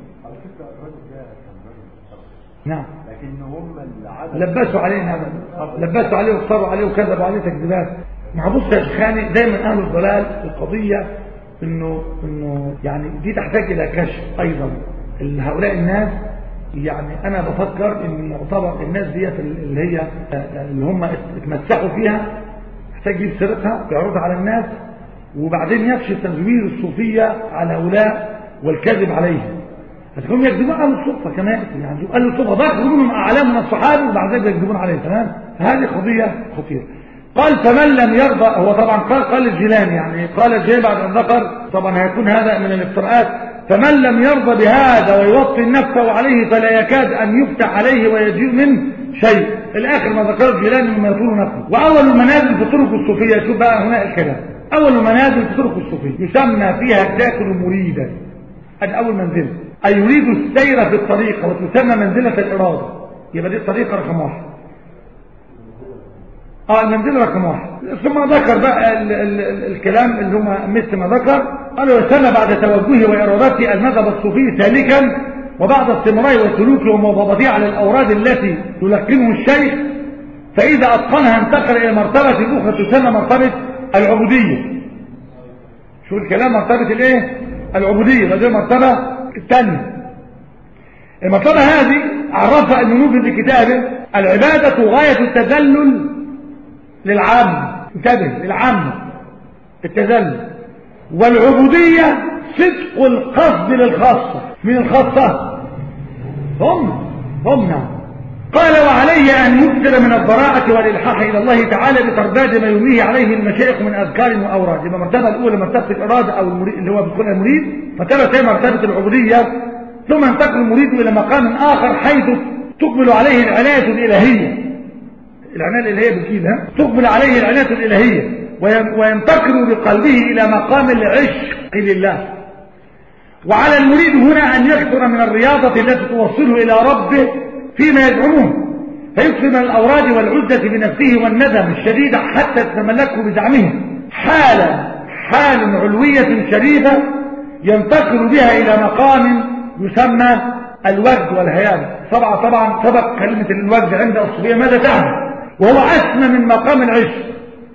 نعم. لبسوا عليه نعم. لبسوا عليه واختاروا عليه وكذبوا عليه تكذيبات. مع بص يا شيخاني، دايما أهل الضلال القضية انه انه يعني دي تحتاج الى كشف ايضا. هؤلاء الناس يعني انا بفكر ان يعتبر الناس ديت اللي هي اللي هم اتمسحوا فيها، محتاج يجيب سيرتها ويعرضها على الناس، وبعدين يكشف تزوير الصوفيه على هؤلاء والكذب عليهم. هتكون يكذبون على الصوفه كمان، يعني قالوا الصوفه ضربوا منهم اعلام من الصحابه وبعد ذلك يكذبون عليهم. تمام. فهذه قضيه خطيره. قال فمن لم يرضى، هو طبعا قال قال الجيلاني، يعني قال الجيلاني بعد أن ذكر، طبعا هيكون هذا من الافتراءات، فمن لم يرضى بهذا ويوطن نفسه عليه فلا يكاد أن يفتح عليه ويجيء منه شيء. الآخر ما ذكر الجيلاني مما يطول نفسه. وأول المنازل في طرق الصوفية، شوف بقى هنا الكلام، أول المنازل في طرق الصوفية يسمى فيها تاكل مريدا، هذه أول منزلة، أي يريد السير في الطريقة وتسمى منزلة الإرادة، يبقى دي الطريقة رقم واحد. اه المنزلة رقم واحد. ثم ذكر بقى ال ال ال الكلام اللي هم مثل ما ذكر، قال ويسمى بعد توجهه وإرادته المذهب الصوفي سالكا، وبعد استمراره وسلوكه ومواظبته على الأوراد التي يلقنه الشيخ، فإذا أتقنها انتقل إلى مرتبة أخرى تسمى مرتبة العبودية. شو الكلام؟ مرتبة الايه؟ العبودية، هذه المرتبة الثانية. المرتبة هذه عرفها المنوفي في كتابه العبادة غاية التذلل للعام، انتبه، للعام التذلل، والعبودية صدق القصد للخاصة. من الخاصة هم هم نعم. قال وعليه أن يكثر من الضراعة والإلحاح إلى الله تعالى بترداد ما يمليه عليه المشايخ من أذكار وأوراد. يبقى المرتبة الأولى مرتبة الإرادة أو المريد اللي هو بيكون المريد، مرتبة مرتبة العبودية، ثم ينتقل المريد إلى مقام آخر حيث تقبل عليه العناية الإلهية، العناية الإلهية بالكيل، ها تقبل عليه العناية الإلهية، وينتقل بقلبه إلى مقام العشق لله. وعلى المريد هنا أن يكثر من الرياضة التي توصله إلى ربه فيما يزعمون، فيكثر من الأوراد والعزة بنفسه والندم الشديد حتى تتملكه بزعمه حالا حال علوية شريفة ينتقل بها إلى مقام يسمى الوجد والهيام. طبعا طبعا سبق كلمة الوجد عند الصوفية ماذا تعني، وهو أسمى من مقام العشق.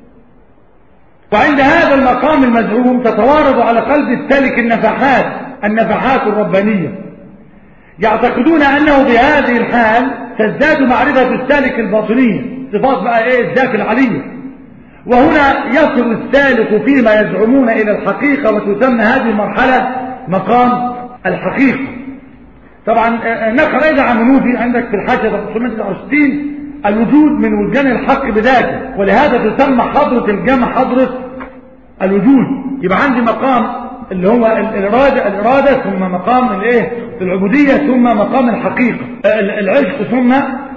وعند هذا المقام المزعوم تتوارد على قلب السالك النفحات النفحات الربانية، يعتقدون أنه بهذه الحال تزداد معرفة السالك الباطنية، صفات بقى ايه الذات العلية. وهنا يصل السالك فيما يزعمون إلى الحقيقة، وتسمى هذه المرحلة مقام الحقيقة. طبعا نقل أيضا عن منوفي عندك في الحاشية تسعمائة وتسعة وستين الوجود من وجدان الحق بذاته، ولهذا تسمى حضرة الجمع حضرة الوجود. يبقى عندي مقام اللي هو الإرادة الإرادة ثم مقام الايه العبودية ثم مقام الحقيقة العشق ثم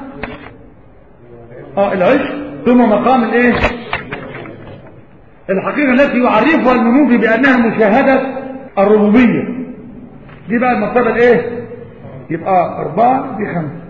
اه العشق ثم مقام الايه الحقيقة التي يعرفها المنوفي بأنها مشاهدة الربوبية. دي بقى المرتبة الايه يبقى أربعة دي خمسة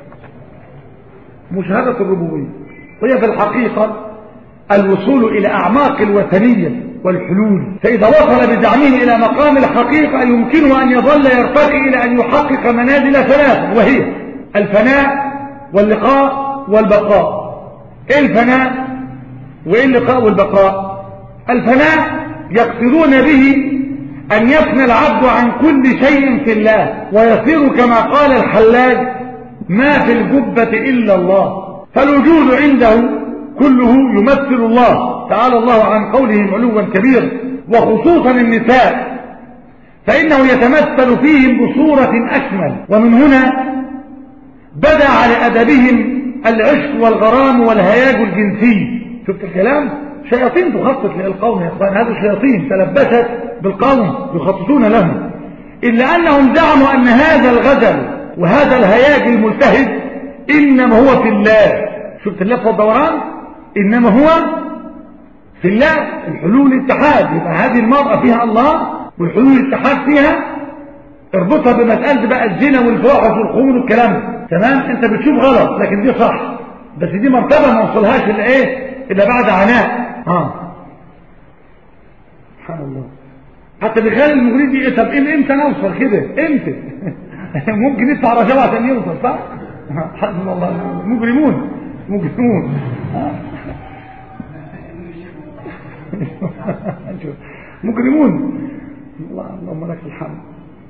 مشاهدة الربوبية، وهي في الحقيقة الوصول إلى أعماق الوثنية والحلول. فإذا وصل بزعمه إلى مقام الحقيقة يمكنه أن يظل يرتقي إلى أن يحقق منازل ثلاث، وهي الفناء واللقاء والبقاء. إيه الفناء وإيه اللقاء والبقاء؟ الفناء يقصدون به أن يفنى العبد عن كل شيء في الله ويصير كما قال الحلاج ما في الجبة إلا الله، فالوجود عنده كله يمثل الله تعالى الله عن قولهم علوا كبيرا، وخصوصا النساء فإنه يتمثل فيهم بصورة أكمل. ومن هنا بدأ على أدبهم العشق والغرام والهياج الجنسي. شفت الكلام؟ شياطين تخطط للقوم يا اخوان، هذه الشياطين تلبست بالقوم يخططون لهم، إلا أنهم زعموا أن هذا الغزل وهذا الهياج الملتهب إنما هو في الله. شفت اللفظ الدوران؟ إنما هو في الله، الحلول الاتحاد. يبقى هذه المرأة فيها الله والحلول الاتحاد فيها، اربطها بمسألة بقى الزنا والفواحش والخمور والكلام، تمام؟ انت بتشوف غلط لكن دي صح، بس دي مرتبة ما وصلهاش الا ايه الا بعد عناء. ها سبحان الله. حتى بيخلي المغرب دي طب امتى نوصل كده؟ امتى؟ ممكن يدفع رشاوى عشان يوصل، صح؟ حسبنا الله. مجرمون مجرمون مجرمون. اللهم لك الحمد.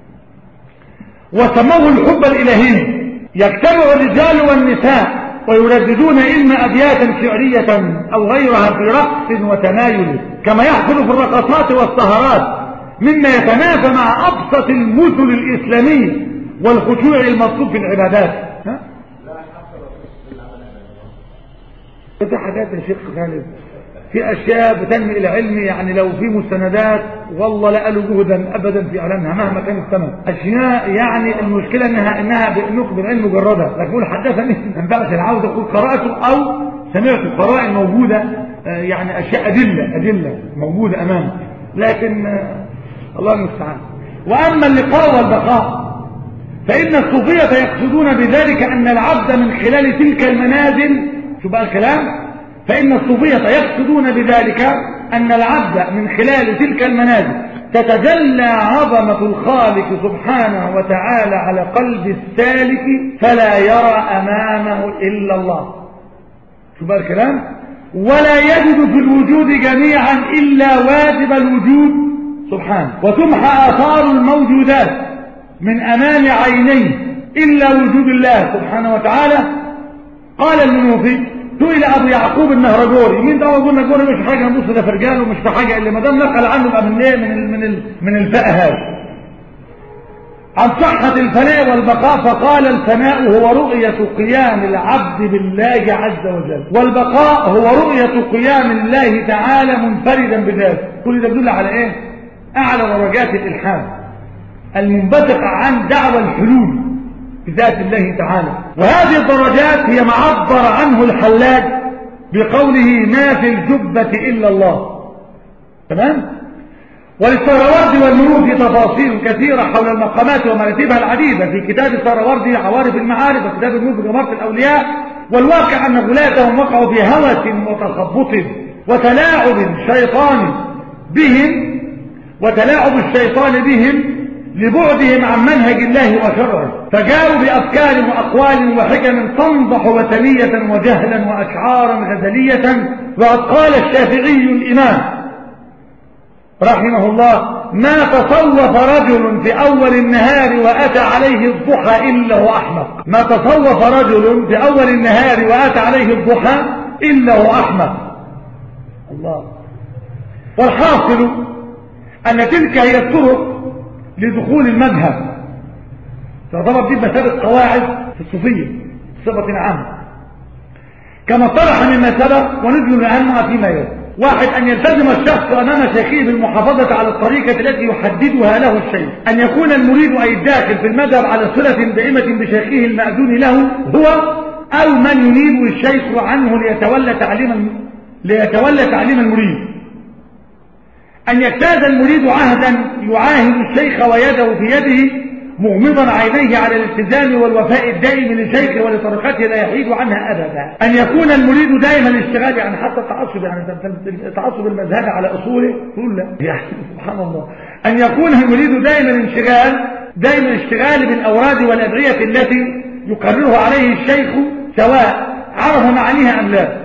وسموه الحب الإلهي. يجتمع الرجال والنساء ويرددون إما أبياتا شعرية أو غيرها في رقص وتمايل كما يحصل في الرقصات والسهرات، مما يتنافى مع أبسط المثل الإسلامي والخشوع المطلوب في العبادات. ها؟ في حاجات يا شيخ خالد، في اشياء بتنمي الى علم، يعني لو في مستندات والله لا قالوا جهدا ابدا في اعلانها مهما كان الثمن. اشياء يعني المشكله انها انها بنقد العلم مجرده، لكن يقول حدثني ما ينفعش العاوز يقول قراءته او سمعت قرائن موجوده، يعني اشياء ادله ادله موجوده امامه، لكن الله المستعان. واما اللقاء والبقاء فان الصوفيه يقصدون بذلك ان العبد من خلال تلك المنازل، شو بقى الكلام، فإن الصوفية يقصدون بذلك أن العبد من خلال تلك المنازل تتجلى عظمة الخالق سبحانه وتعالى على قلب السالك فلا يرى أمامه إلا الله. شو بقى الكلام، ولا يجد في الوجود جميعا إلا واجب الوجود سبحانه، وتمحى آثار الموجودات من أمام عينيه إلا وجود الله سبحانه وتعالى. قال المنوفي سئل ابو يعقوب النهرجوري، مين ده ابو النهرجوري؟ مش حاجه نبص ده في رجاله ومش في حاجه، اللي ما دام نقل عنه بقى من ايه، من من من الفاء هذا، عن صحه الفناء والبقاء، فقال الفناء هو رؤيه قيام العبد بالله عز وجل، والبقاء هو رؤيه قيام الله تعالى منفردا بذاته. كل ده بيدل على ايه؟ اعلى درجات الالحاد المنبثقه عن دعوى الحلول بذات الله تعالى. وهذه الدرجات هي ما عبر عنه الحلاج بقوله ما في الجبة إلا الله. تمام؟ وللسهروردي والمروذي تفاصيل كثيرة حول المقامات ومراتبها العديدة في كتاب السهروردي عوارف المعارف وكتاب المروذي جمارة الأولياء. والواقع أن غلاتهم وقعوا في هوس وتخبط وتلاعب شيطاني بهم وتلاعب الشيطان بهم لبعدهم عن منهج الله وشرعه، فجاءوا بأفكار وأقوال وحكم تنضح وثنية وجهلا وأشعارا غزلية. وقد قال الشافعي الإمام رحمه الله ما تصوف رجل في أول النهار وأتى عليه الضحى إلا هو أحمق. ما تصوف رجل في أول النهار وأتى عليه الضحى إلا هو أحمق. الله. والحاصل أن تلك هي الطرق لدخول المذهب، تعتبر دي بمثابة قواعد في الصوفية بصفة عامة كما طرح مما سبق ونجل عنها فيما يلي. واحد، أن يلتزم الشخص أمام شيخه بالمحافظة على الطريقة التي يحددها له الشيخ، أن يكون المريد أي الداخل في المذهب على صلة دائمة بشيخه المأذون له هو أو من ينيب الشيخ عنه ليتولى تعليم ليتولى تعليم المريد. أن يجتاز المريد عهدا يعاهد الشيخ ويده في يده مغمضا عينيه على الالتزام والوفاء الدائم للشيخ ولطريقته لا يحيد عنها أبدا. أن يكون المريد دائما الاشتغال، يعني حتى التعصب، يعني تعصب المذهب على أصوله تقول لا يعني سبحان الله. أن يكون المريد دائما انشغال دائما اشتغال بالأوراد والأدعية التي يقررها عليه الشيخ سواء عرف معانيها أم لا.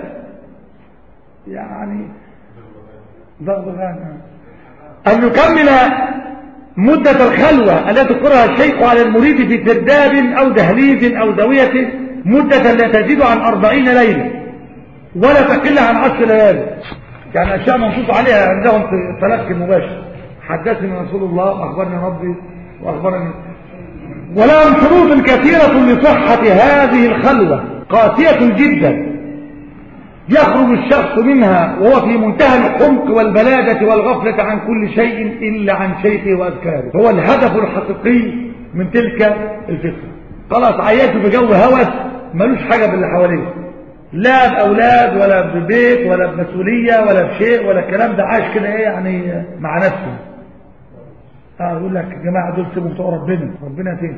يعني ضغطان. أن يكمل مدة الخلوة التي تقرها الشيخ على المريد في سرداب أو دهليز أو زاوية مدة لا تزيد عن أربعين ليلة ولا تقل عن عشر ليالي. يعني أشياء منصوص عليها عندهم في التلقي المباشر. حدثني رسول الله وأخبرني ربي وأخبرني. ولهم شروط كثيرة لصحة هذه الخلوة قاسية جدا، يخرج الشخص منها وهو في منتهى الحمق والبلادة والغفلة عن كل شيء إلا عن شيخه وأذكاره. هو الهدف الحقيقي من تلك الفكرة. خلاص عياته في جو هوس ملوش حاجة باللي حواليه، لا بأولاد ولا ببيت ولا بمسؤولية ولا بشيء ولا الكلام ده، عايش كده ايه يعني مع نفسه. اه يقول لك يا جماعة دول سيبوا بتوع ربنا، ربنا فين؟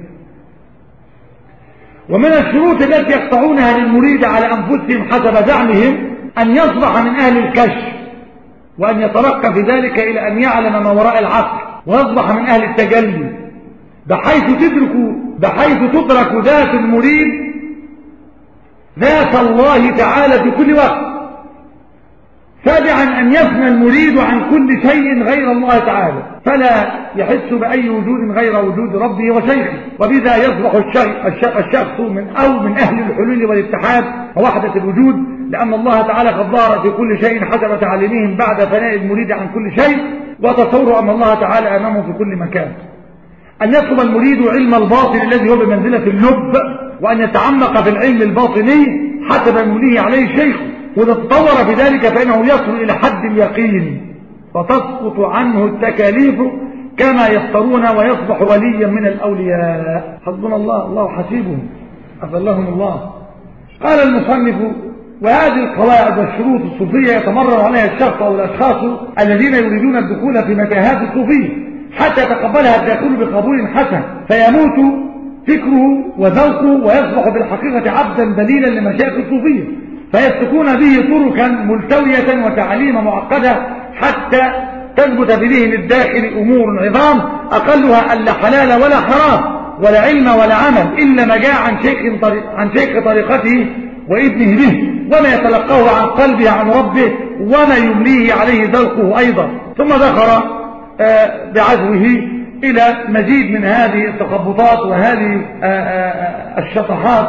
ومن الشروط التي يقطعونها للمريد على أنفسهم حسب زعمهم أن يصبح من أهل الكشف، وأن يترقى في ذلك إلى أن يعلم ما وراء العقل، ويصبح من أهل التجلي، بحيث تدرك بحيث تدرك ذات المريد ذات الله تعالى في كل وقت. سابعا أن يفنى المريد عن كل شيء غير الله تعالى، فلا يحس بأي وجود غير وجود ربه وشيخه، وبذا يصبح الشخص من أو من أهل الحلول والاتحاد ووحدة الوجود، لأن الله تعالى قد ظهر في كل شيء حسب تعليمهم بعد فناء المريد عن كل شيء وتصور أن الله تعالى أمامه في كل مكان. أن يطلب المريد علم الباطن الذي هو بمنزلة اللب، وأن يتعمق في العلم الباطني حسب موليه عليه شيخه، وتتطور بذلك فإنه يصل إلى حد اليقين وتسقط عنه التكاليف كما يفترون ويصبح وليا من الأولياء. حسبنا الله الله حسيبهم أفلهم الله. قال المصنف وهذه القواعد والشروط الصوفية يتمرن عليها الشخص أو الأشخاص الذين يريدون الدخول في متاهات الصوفية حتى يتقبلها الداخل بقبول حسن فيموت فكره وذوقه ويصبح بالحقيقة عبدا دليلا لمشايخ الصوفية فيسلكون به طرقا ملتوية وتعاليم معقدة حتى تثبت في ذهن الداخل أمور عظام أقلها ألا حلال ولا حرام ولا علم ولا عمل إلا ما جاء عن شيخ طريق عن شيخ طريقته وابنه به وما يتلقاه عن قلبه عن ربه وما يمليه عليه ذوقه أيضا. ثم ذكر بعزوه إلى مزيد من هذه التخبطات وهذه الشطحات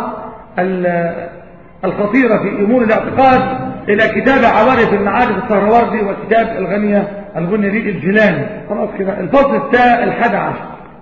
الخطيرة في أمور الاعتقاد إلى كتاب عوارف المعارف السهروردي وكتاب الغنية الغنية الجيلاني. خلاص كده. الفصل التاء الحادي عشر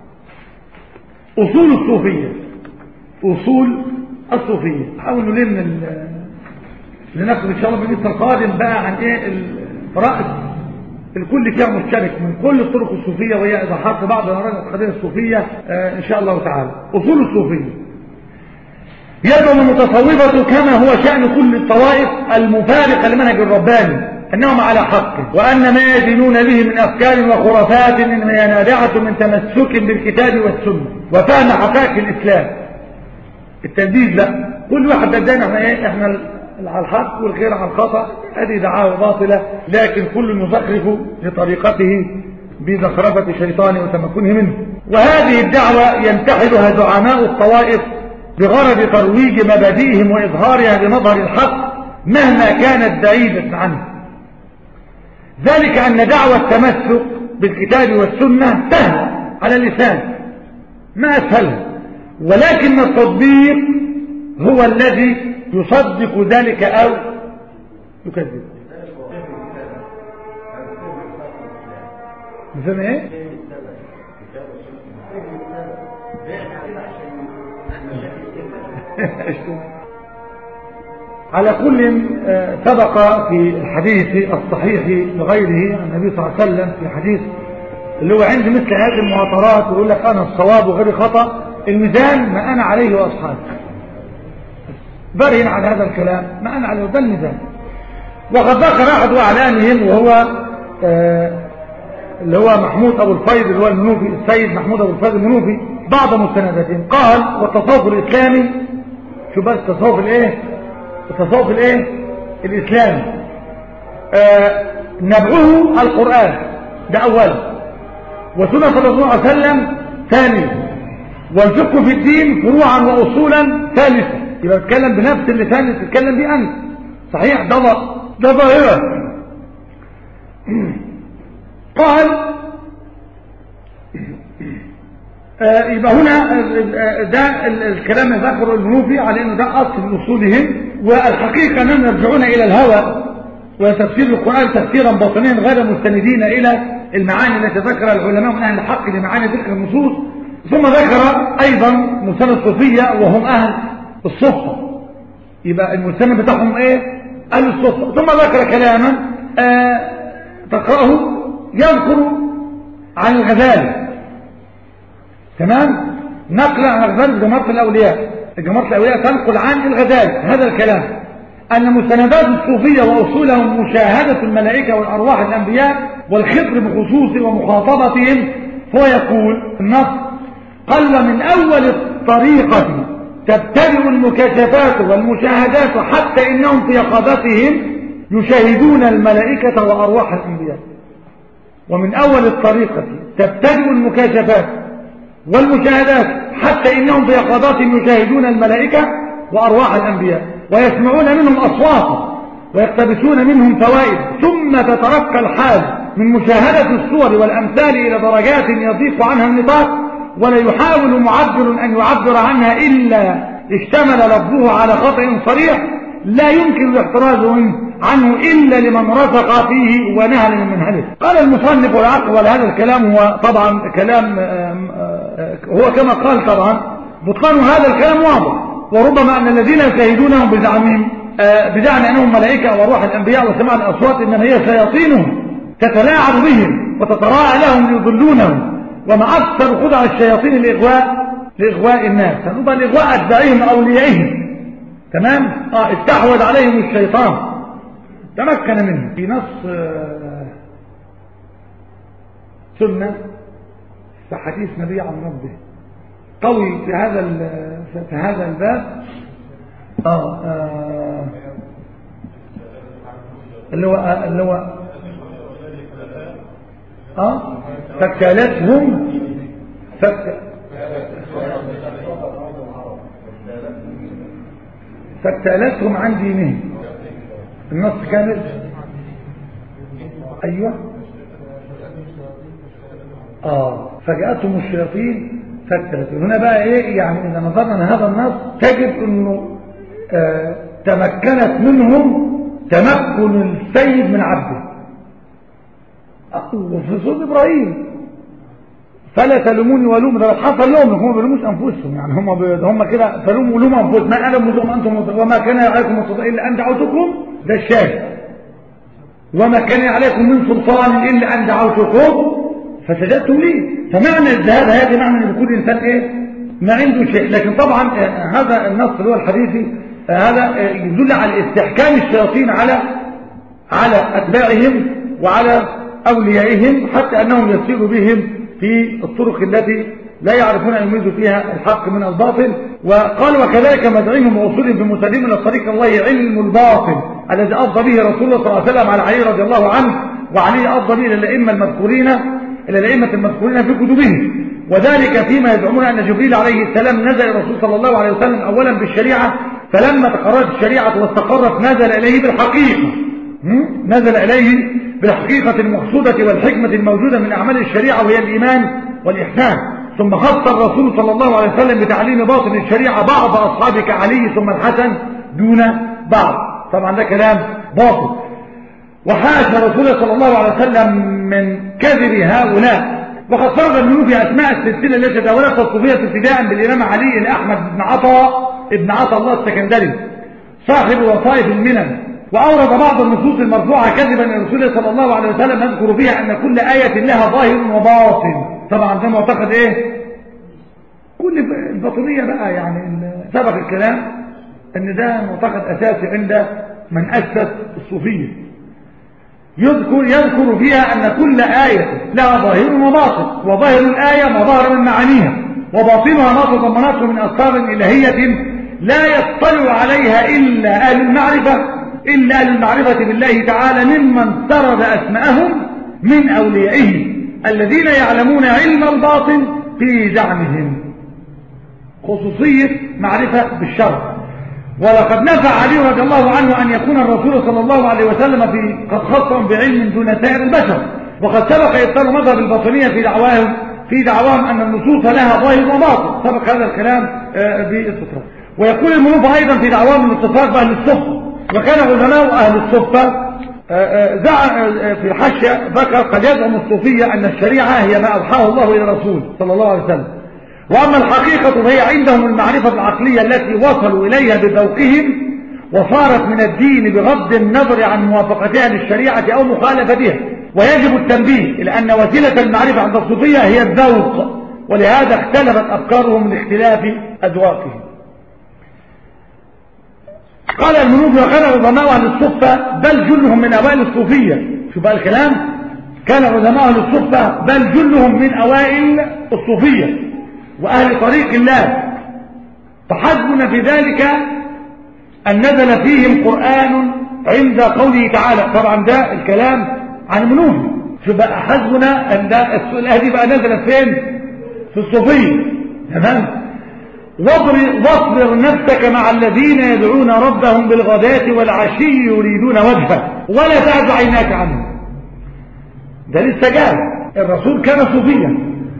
أصول الصوفية. أصول الصوفية حاول نلم لناخد إن شاء الله بالنسبة القادم بقى عن إيه الرأس الكل فيها مشترك من كل الطرق الصوفية وهي إذا حرف بعض الأراضي القديمة الصوفية آه إن شاء الله تعالى. أصول الصوفية يدعو المتصوفة كما هو شأن كل الطوائف المفارقة لمنهج الرباني أنهم على حق وأن ما يدينون به من أفكار وخرافات إنما هي نابعة من تمسك بالكتاب والسنة وفهم حقائق الإسلام. التلبيس لا كل واحد بدأنا احنا ايه احنا على الحق والغير على الخطأ هذه دعاوى باطلة لكن كل يزخرف لطريقته بزخرفة شيطانه وتمكنه منه. وهذه الدعوة ينتحلها زعماء الطوائف بغرض ترويج مبادئهم وإظهارها بمظهر الحق مهما كانت بعيدة عنه. ذلك أن دعوة التمسك بالكتاب والسنة سهلة على اللسان ما أسهلها ولكن التطبيق هو الذي يصدق ذلك أو يكذب. مثل ايه على كل سبق في الحديث الصحيح لغيره عن النبي صلى الله عليه وسلم في حديث اللي هو عند مثل هذه المعاطرات ويقول لك أنا الصواب وغير خطأ الميزان ما أنا عليه وأصحابي برهن على هذا الكلام ما أنا عليه ده الميزان. وقد ذكر أحد أعلامهم وهو آه اللي هو محمود أبو الفيض اللي هو المنوفي السيد محمود أبو الفيض المنوفي بعض مستنداته قال والتصوف الإسلامي شو بس التصوف الإيه التصوف الإيه الإسلامي آه نبعه القرآن ده أولا وسنة صلى الله عليه وسلم ثانيا والفقه في الدين فروعا وأصولا ثالثا. يبقى تتكلم بنفس اللسان اللي تتكلم بيه أنت صحيح ده ده ظاهرة. قال آه يبقى هنا ده الكلام اللي ذكره المنوفي على انه ده اصل من اصولهم والحقيقه انهم يرجعون الى الهوى وتفسير القران تفسيرا باطنيا غير مستندين الى المعاني التي ذكرها العلماء من اهل الحق لمعاني تلك النصوص. ثم ذكر ايضا مسند الصوفيه وهم اهل الصفه يبقى المسند بتاعهم ايه اهل الصفه. ثم ذكر كلاما آه تقراه يذكر عن الغزالي تمام نقل عن الغزالي جماعة الأولياء جماعة الأولياء تنقل عن الغزالي هذا الكلام أن مستندات الصوفية وأصولهم مشاهدة الملائكة والأرواح الأنبياء والخطر بخصوص ومخاطبتهم. فهو يقول النص قال ومن أول الطريقة تبتدئ المكاشفات والمشاهدات حتى إنهم في يقظتهم يشاهدون الملائكة وأرواح الأنبياء. ومن أول الطريقة تبتدئ المكاشفات والمشاهدات حتى إنهم في يقظتهم يشاهدون الملائكة وأرواح الأنبياء ويسمعون منهم أصواتا ويقتبسون منهم فوائد ثم تترقى الحال من مشاهدة الصور والأمثال إلى درجات يضيق عنها النطاق ولا يحاول معبر أن يعبر عنها إلا اشتمل لفظه على خطأ صريح لا يمكن الاحتراز عنه إلا لمن رزق فيه ونهل من منهله. قال المصنف والعقل وهذا الكلام هو طبعا كلام هو كما قال طبعا بطلان هذا الكلام واضح وربما أن الذين يشاهدونهم بزعمهم بزعم أنهم ملائكة أو أرواح الأنبياء وسماع الأصوات، إنما هي شياطينهم تتلاعب بهم وتتراءى لهم ليضلونهم. وما أكثر خدع الشياطين لإغواء لإغواء الناس، فنبقى لإغواء أتباعهم أوليائهم. تمام؟ آه استحوذ عليهم الشيطان تمكن منه. في نص آه سنة في حديث نبي عن ربه قوي في هذا في هذا الباب. آه آه اللي هو آه اللي هو اه فكالتهم فك فكالتهم عن دينهم. النص كامل. ايوه اه فجاءتهم الشياطين فكالتهم. هنا بقى ايه يعني؟ اذا نظرنا لهذا النص تجد انه آه تمكنت منهم تمكن السيد من عبده. وفي سورة إبراهيم فلا تلوموني ولوم، ده حصل لهم هم ما بيلوموش أنفسهم، يعني هم هم كده فلوموا ولوم أنفسهم. ما أنا ملوم أنتم وما كان عليكم السلطان إلا أن دعوتكم، ده الشاهد. وما كان عليكم من سلطان إلا أن دعوتكم فسجدتم لي. فمعنى الذهاب هذا معنى أن يكون الإنسان إيه؟ ما عنده شيء. لكن طبعا هذا النص اللي هو الحديثي هذا يدل على استحكام الشياطين على على أتباعهم وعلى أوليائهم، حتى أنهم يسيروا بهم في الطرق التي لا يعرفون أن يميزوا فيها الحق من الباطل. وقال وكذلك مدعيهم ووصولهم بمسلمين إلى طريق الله علم الباطل الذي أفضى به رسول الله صلى الله عليه وسلم على علي رضي الله عنه، وعلي أفضى به إلى الأئمة المذكورين إلى الأئمة المذكورين في كتبه. وذلك فيما يزعمون أن جبريل عليه السلام نزل الرسول صلى الله عليه وسلم أولا بالشريعة، فلما تقررت الشريعة واستقرت نزل إليه بالحقيقة نزل إليه بالحقيقة المقصودة والحكمة الموجودة من أعمال الشريعة وهي الإيمان والإحسان. ثم خص الرسول صلى الله عليه وسلم بتعليم باطن الشريعة بعض أصحابه كعلي ثم الحسن دون بعض. طبعا ده كلام باطل، وحاشا رسول صلى الله عليه وسلم من كذب هؤلاء. وقد فرض المنوفي أسماء السلسلة التي تداولتها الصوفية ابتداء بالإمام علي الأحمد بن عطاء ابن عطاء الله السكندري صاحب وصائف المنن، وأورد بعض النصوص المرفوعة كذبا إلى رسول صلى الله عليه وسلم يذكر فيها أن كل آية لها ظاهر وباطن. طبعا ده معتقد إيه؟ كل الباطنية بقى، يعني سبق الكلام أن ده معتقد أساسي عند من أسس الصوفية. يذكر يذكر فيها أن كل آية لها ظاهر وباطن، وظاهر الآية ما ظهر من معانيها، وباطنها ما تضمنته من أسرار إلهية لا يطلع عليها إلا أهل المعرفة إلا أهل المعرفة بالله تعالى ممن سرد أسماءهم من أوليائه الذين يعلمون علم الباطن في زعمهم. خصوصية معرفة بالشرع. ولقد نفى علي رضي الله عنه أن يكون الرسول صلى الله عليه وسلم في قد خصهم بعلم دون سائر البشر، وقد سبق إبطال مذهب الباطنية في دعواهم في دعواهم أن النصوص لها ظاهر وباطن. سبق هذا الكلام باستطراد. ويقول المنوف أيضا في دعواهم الاتفاق بأهل الصفة، وكان علماء أهل الصفة في الحاشية ذكر قد يزعم الصوفية أن الشريعة هي ما أوحاه الله إلى الرسول صلى الله عليه وسلم، وأما الحقيقة فهي عندهم المعرفة العقلية التي وصلوا إليها بذوقهم، وصارت من الدين بغض النظر عن موافقتها للشريعة أو مخالفتها. ويجب التنبيه إلى أن وسيلة المعرفة عند الصوفية هي الذوق، ولهذا اختلفت أفكارهم لاختلاف أذواقهم. قال المنوفي وكان علماء أهل الصفة بل جلهم من أوائل الصوفية. شوف بقى الكلام، كان علماء أهل الصفة بل جلهم من أوائل الصوفية وأهل طريق الله، فحسبنا في ذلك أن نزل فيهم قرآن عند قوله تعالى. طبعا ده الكلام عن المنوفي. شوف بقى حسبنا أن ده السؤال دي بقى نزلت فين؟ في الصوفية. تمام. واصبر نفسك مع الذين يدعون ربهم بالغداة والعشي يريدون وجهه ولا تعد عيناك عنه. ده لسه قال الرسول كان صوفيا.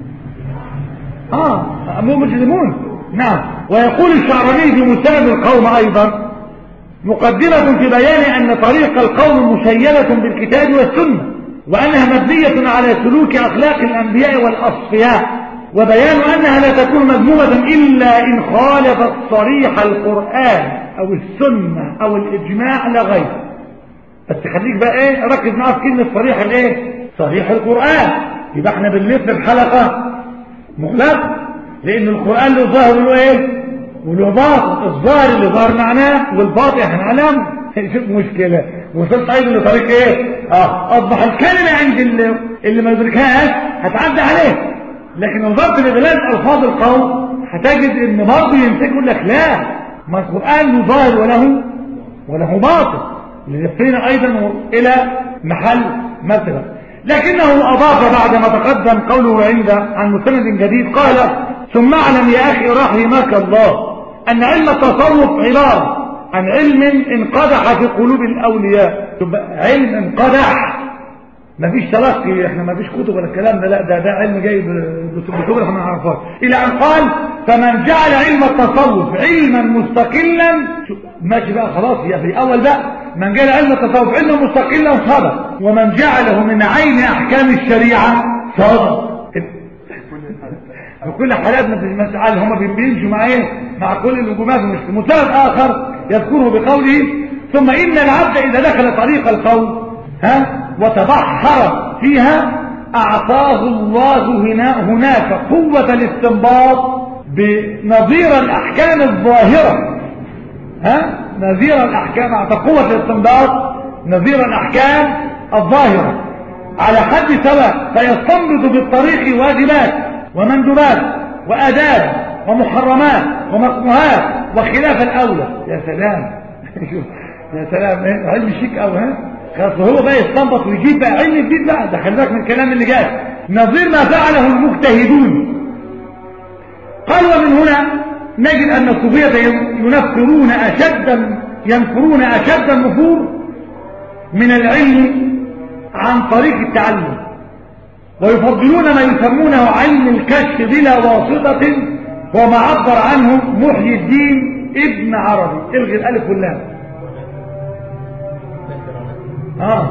اه مو مجرمون. نعم. ويقول الشعراني في مسلم القوم ايضا مقدمة في بيان ان طريق القوم مشيدة بالكتاب والسنة، وانها مبنية على سلوك اخلاق الانبياء والاصفياء، وبيان أنها لا تكون مذمومة إلا إن خالفت صريح القرآن أو السنة أو الإجماع لا غير. بس خليك بقى إيه ركز معاه في كلمة صريح الإيه؟ صريح القرآن. يبقى احنا بنلف بحلقة مغلقة، لأن القرآن له ظاهر وله إيه؟ وله باطن. الظاهر اللي ظهر معناه والباطن احنا نعلمه. شوف مشكلة وصلت أيضا لطريق إيه؟ آه أصبح الكلمة عند اللي, اللي ما يدركهاش هتعدي عليه، لكن نظرت لدلالة ألفاظ القول هتجد إن برضه يمسك يقول لك لا، ما القرآن له ظاهر وله وله باطن، لنفسنا أيضا إلى محل مثلا. لكنه أضاف بعد ما تقدم قوله عند عن مستند جديد قال: ثم اعلم يا أخي رحمك الله أن علم التصوف عبارة عن علم انقدح في قلوب الأولياء. علم انقدح، ما فيش تلقي، احنا ما فيش كتب ولا الكلام ده، لا ده ده علم جاي بكتب احنا ما نعرفهاش. الى ان قال: فمن جعل علم التصوف علما مستقلا، ماشي بقى خلاص، هي في الاول بقى من جعل علم التصوف علما مستقلا صدق، ومن جعله من عين احكام الشريعه صدق. بكل حالاتنا في المسألة هم بيمشوا مع ايه؟ مع كل الهجومات. مش مثال اخر يذكره بقوله: ثم ان العبد اذا دخل طريق القول ها وتبحر فيها اعطاه الله هنا هناك قوة الاستنباط بنظير الاحكام الظاهرة. ها نظير الاحكام، اعطى قوة الاستنباط نظير الاحكام الظاهرة على حد سواء، فيستنبط بالطريق واجبات ومندوبات وآداب ومحرمات ومكروهات وخلاف الأولى. يا سلام يا سلام، علم شيك قوي. ها خلاص هو بقى يستنبط ويجيب بقى علم جديد بقى، ده خلي بالك من الكلام اللي جاي، نظير ما فعله المجتهدون. قال: ومن هنا نجد أن الصوفية ينفرون أشد ينفرون أشد النفور من العلم عن طريق التعلم، ويفضلون ما يسمونه علم الكشف بلا واسطة، وما عبر عنه محيي الدين ابن عربي. الغي الالف واللام. آه.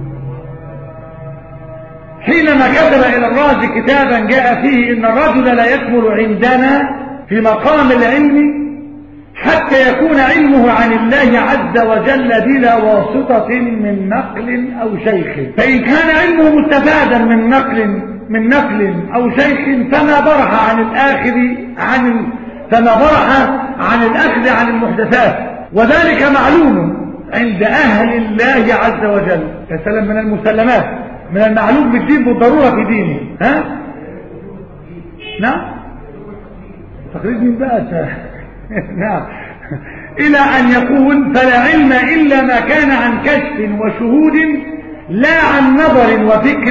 حينما كتب الى الراس كتابا جاء فيه ان الرجل لا يكمل عندنا في مقام العلم حتى يكون علمه عن الله عز وجل بلا واسطة من نقل أو شيخ، فإن كان علمه مستفادا من نقل من نقل أو شيخ فما برح عن الآخر عن ال... فما برح عن الأخذ عن المحدثات، وذلك معلوم عند أهل الله عز وجل. يا سلام، من المسلمات، من المعلوم بالدين بالضرورة في دينه. ها نعم تقريبا من بقى نعم إلى أن يقول: فلا علم إلا ما كان عن كشف وشهود لا عن نظر وفكر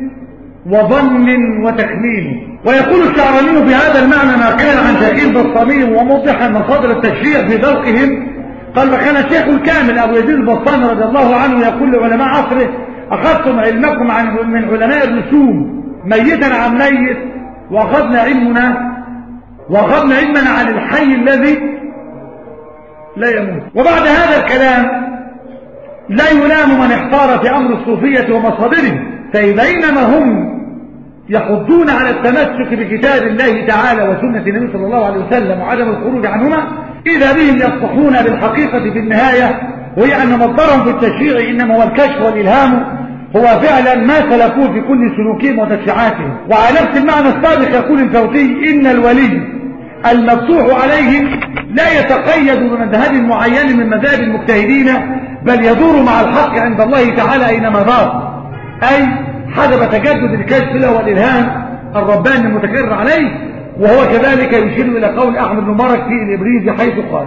وظن وتخمين. ويقول الشعراني في هذا المعنى ما كان عن شيخ البسطامي وموضحا مصادر التشريع في ذوقهم. قال: وكان الشيخ الكامل أبو يزيد البسطامي رضي الله عنه يقول لعلماء عصره: أخذتم علمكم عن من علماء الرسوم ميتا عن ميت، وأخذنا علمنا وأخذنا علمنا عن الحي الذي لا يموت. وبعد هذا الكلام لا يلام من احتار في أمر الصوفية ومصادره، فبينما هم يحضون على التمسك بكتاب الله تعالى وسنة النبي صلى الله عليه وسلم وعدم الخروج عنهما، إذا بهم يصلحون بالحقيقة في النهاية، وهي أن مصدرهم في التشريع إنما هو الكشف والإلهام، هو فعلا ما سلكوه في كل سلوكهم وتشريعاتهم. وعلى نفس المعنى السابق يقول الفوتي: إن الولي المفتوح عليه لا يتقيد بمذهب معين من مذاهب المجتهدين، بل يدور مع الحق عند الله تعالى أينما دار، أي حسب تجدد الكشف له والإلهام الرباني المتكرر عليه. وهو كذلك يشير إلى قول أحمد بن مبارك في الإبريز حيث قال: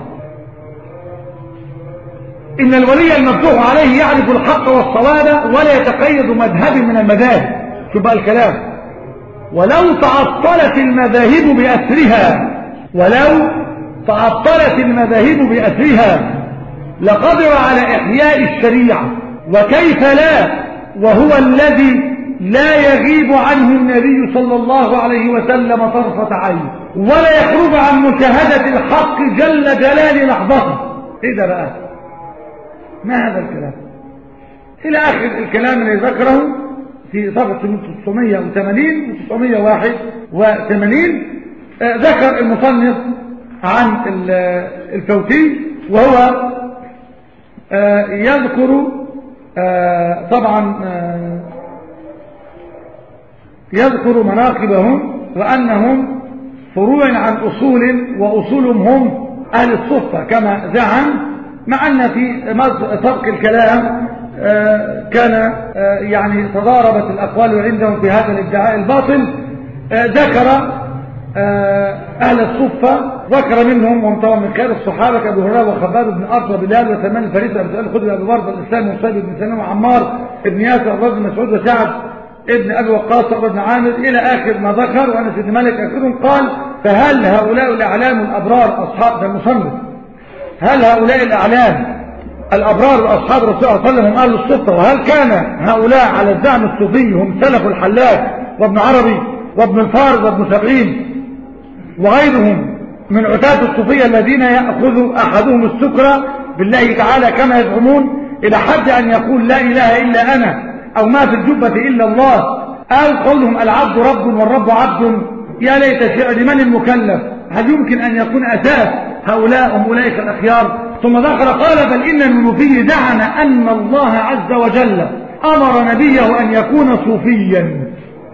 إن الولي المفتوح عليه يعرف الحق والصواب ولا يتقيد مذهب من المذاهب. شوف بقى الكلام: ولو تعطلت المذاهب بأسرها ولو تعطلت المذاهب بأسرها لقدر على إحياء الشريعة، وكيف لا، وهو الذي لا يغيب عنه النبي صلى الله عليه وسلم طرفة عين، ولا يخرج عن مشاهدة الحق جل جلال لحظته. ايه ده بقى؟ ما هذا الكلام؟ إلى آخر الكلام اللي ذكره في صفحة تسعمائة وثمانين و تسعمائة وواحد وثمانين ذكر المصنف عن الفوتي وهو يذكر طبعا يذكر مناقبهم وأنهم فروع عن أصول وأصولهم هم أهل الصفة كما زعم، مع أن في سبق الكلام كان يعني تضاربت الأقوال عندهم في هذا الادعاء الباطل. ذكر أهل الصفة، ذكر منهم وهم طبعا من خير الصحابة كأبو هريرة وخباب بن أرض وبلال وسلمان الفارسي وأبو سعيد الخدري وأبو برزة الإسلام وصيب بن سلام وعمار بن ياسر وابن مسعود وسعد ابن أبي وقاص وابن عامر إلى آخر ما ذكر، وأنس بن مالك آخرهم. قال: فهل هؤلاء الأعلام الأبرار أصحاب المصنف هل هؤلاء الأعلام الأبرار وأصحاب الرسول صلى الله عليه وسلم هم أهل الصفة؟ وهل كان هؤلاء على الزعم الصوفي هم سلف الحلاج وابن عربي وابن الفارض وابن سبعين وغيرهم من عتاة الصوفية الذين يأخذ أحدهم السكرة بالله تعالى كما يزعمون إلى حد أن يقول لا إله إلا أنا أو ما في الجبة إلا الله، أو قولهم العبد رب والرب عبد؟ يا ليت شعر من المكلف. هل يمكن أن يكون أساس هؤلاء هم أولئك الأخيار؟ ثم ذكر قال: بل إن المنوفي زعم أن الله عز وجل أمر نبيه أن يكون صوفيا.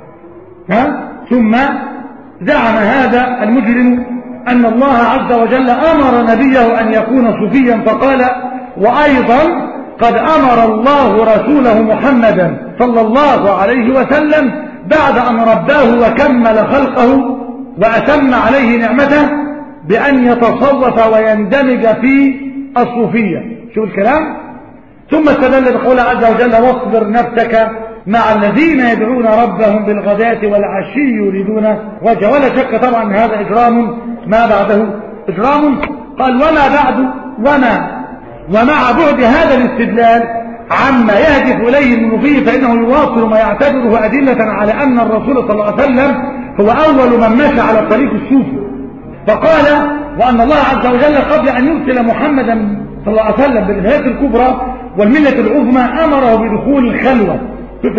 ها؟ ثم زعم هذا المجرم أن الله عز وجل أمر نبيه أن يكون صوفيا، فقال: وأيضا قد أمر الله رسوله محمدا صلى الله عليه وسلم بعد أن رباه وكمل خلقه وأتم عليه نعمته بأن يتصوف ويندمج في الصوفية. شوف الكلام. ثم استدل بقوله عز وجل: واصبر نفسك مع الذين يدعون ربهم بالغداة والعشي يريدون وجهه. ولا شك طبعا هذا إجرام ما بعده إجرام. قال: وما بعد وما ومع بعد هذا الاستدلال عما يهدف إليه المنوفي فإنه يواصل ما يعتبره أدلة على أن الرسول صلى الله عليه وسلم هو أول من مشى على الطريق الصوفي، فقال: وأن الله عز وجل قبل أن يرسل محمدا صلى الله عليه وسلم بالهداية الكبرى والملة العظمى أمره بدخول الخلوة. شوف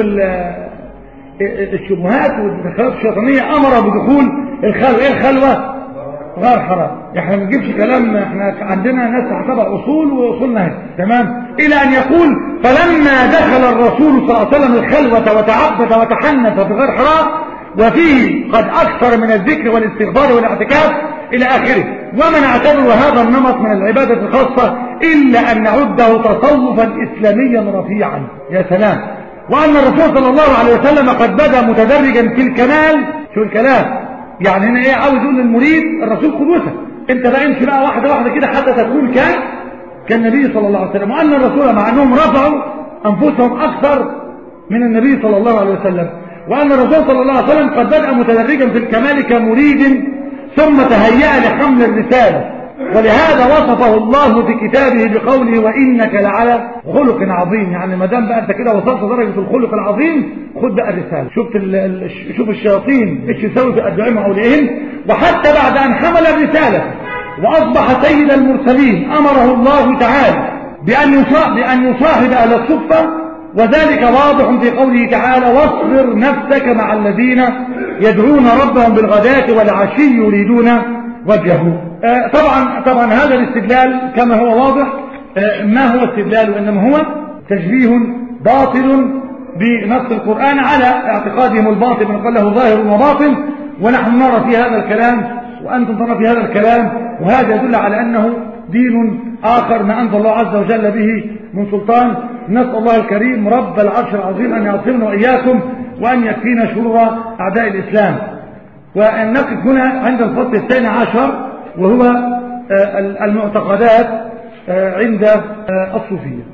الشبهات والتدخلات الشيطانية، أمره بدخول الخلوة. إيه الخلوة؟ غير حرام. احنا ما نجيبش كلام، احنا عندنا ناس تحتبع أصول وأصولنا هي تمام. إلى أن يقول: فلما دخل الرسول صلى الله عليه وسلم الخلوة وتعبد وتحنث بغير حرام وفيه قد أكثر من الذكر والاستغفار والاعتكاف إلى آخره. ومن اعتبر هذا النمط من العبادة الخاصة إلا أن نعده تصوفا إسلاميا رفيعا. يا سلام. وأن الرسول صلى الله عليه وسلم قد بدأ متدرجا في الكمال. شو الكلام؟ يعني هنا ايه؟ عاوز يقول للمريد الرسول قدوته، انت بقى امشي بقى واحدة واحدة كده حتى تكون كان كالنبي صلى الله عليه وسلم. وأن الرسول مع أنهم رفعوا أنفسهم أكثر من النبي صلى الله عليه وسلم، وأن الرسول صلى الله عليه وسلم قد بدأ متدرجا في الكمال كمريد ثم تهيأ لحمل الرسالة. ولهذا وصفه الله في كتابه بقوله: وإنك لعلى خلق عظيم. يعني ما دام بقى انت كده وصلت درجة الخلق العظيم خد بقى الرسالة. شفت ال... شوف الشياطين ايش يسوي في أدعيهم أوليائهم. وحتى بعد أن حمل الرسالة وأصبح سيد المرسلين أمره الله تعالى بأن يصاحب بأن يصاحب أهل الصفة، وذلك واضح في قوله تعالى: واصبر نفسك مع الذين يدعون ربهم بالغداة والعشي يريدون وجهه. آه طبعا طبعا هذا الاستدلال كما هو واضح آه ما هو استدلال، وإنما هو تشبيه باطل بنص القرآن على اعتقادهم الباطل من قال له ظاهر وباطن، ونحن نرى في هذا الكلام وأنتم ترى في هذا الكلام، وهذا يدل على أنه دين آخر ما أنزل الله عز وجل به من سلطان. نسأل الله الكريم رب العرش العظيم أن يعصمنا وإياكم وأن يكفينا شرور أعداء الإسلام. وأن نقف هنا عند الفصل الثاني عشر وهو المعتقدات عند الصوفية.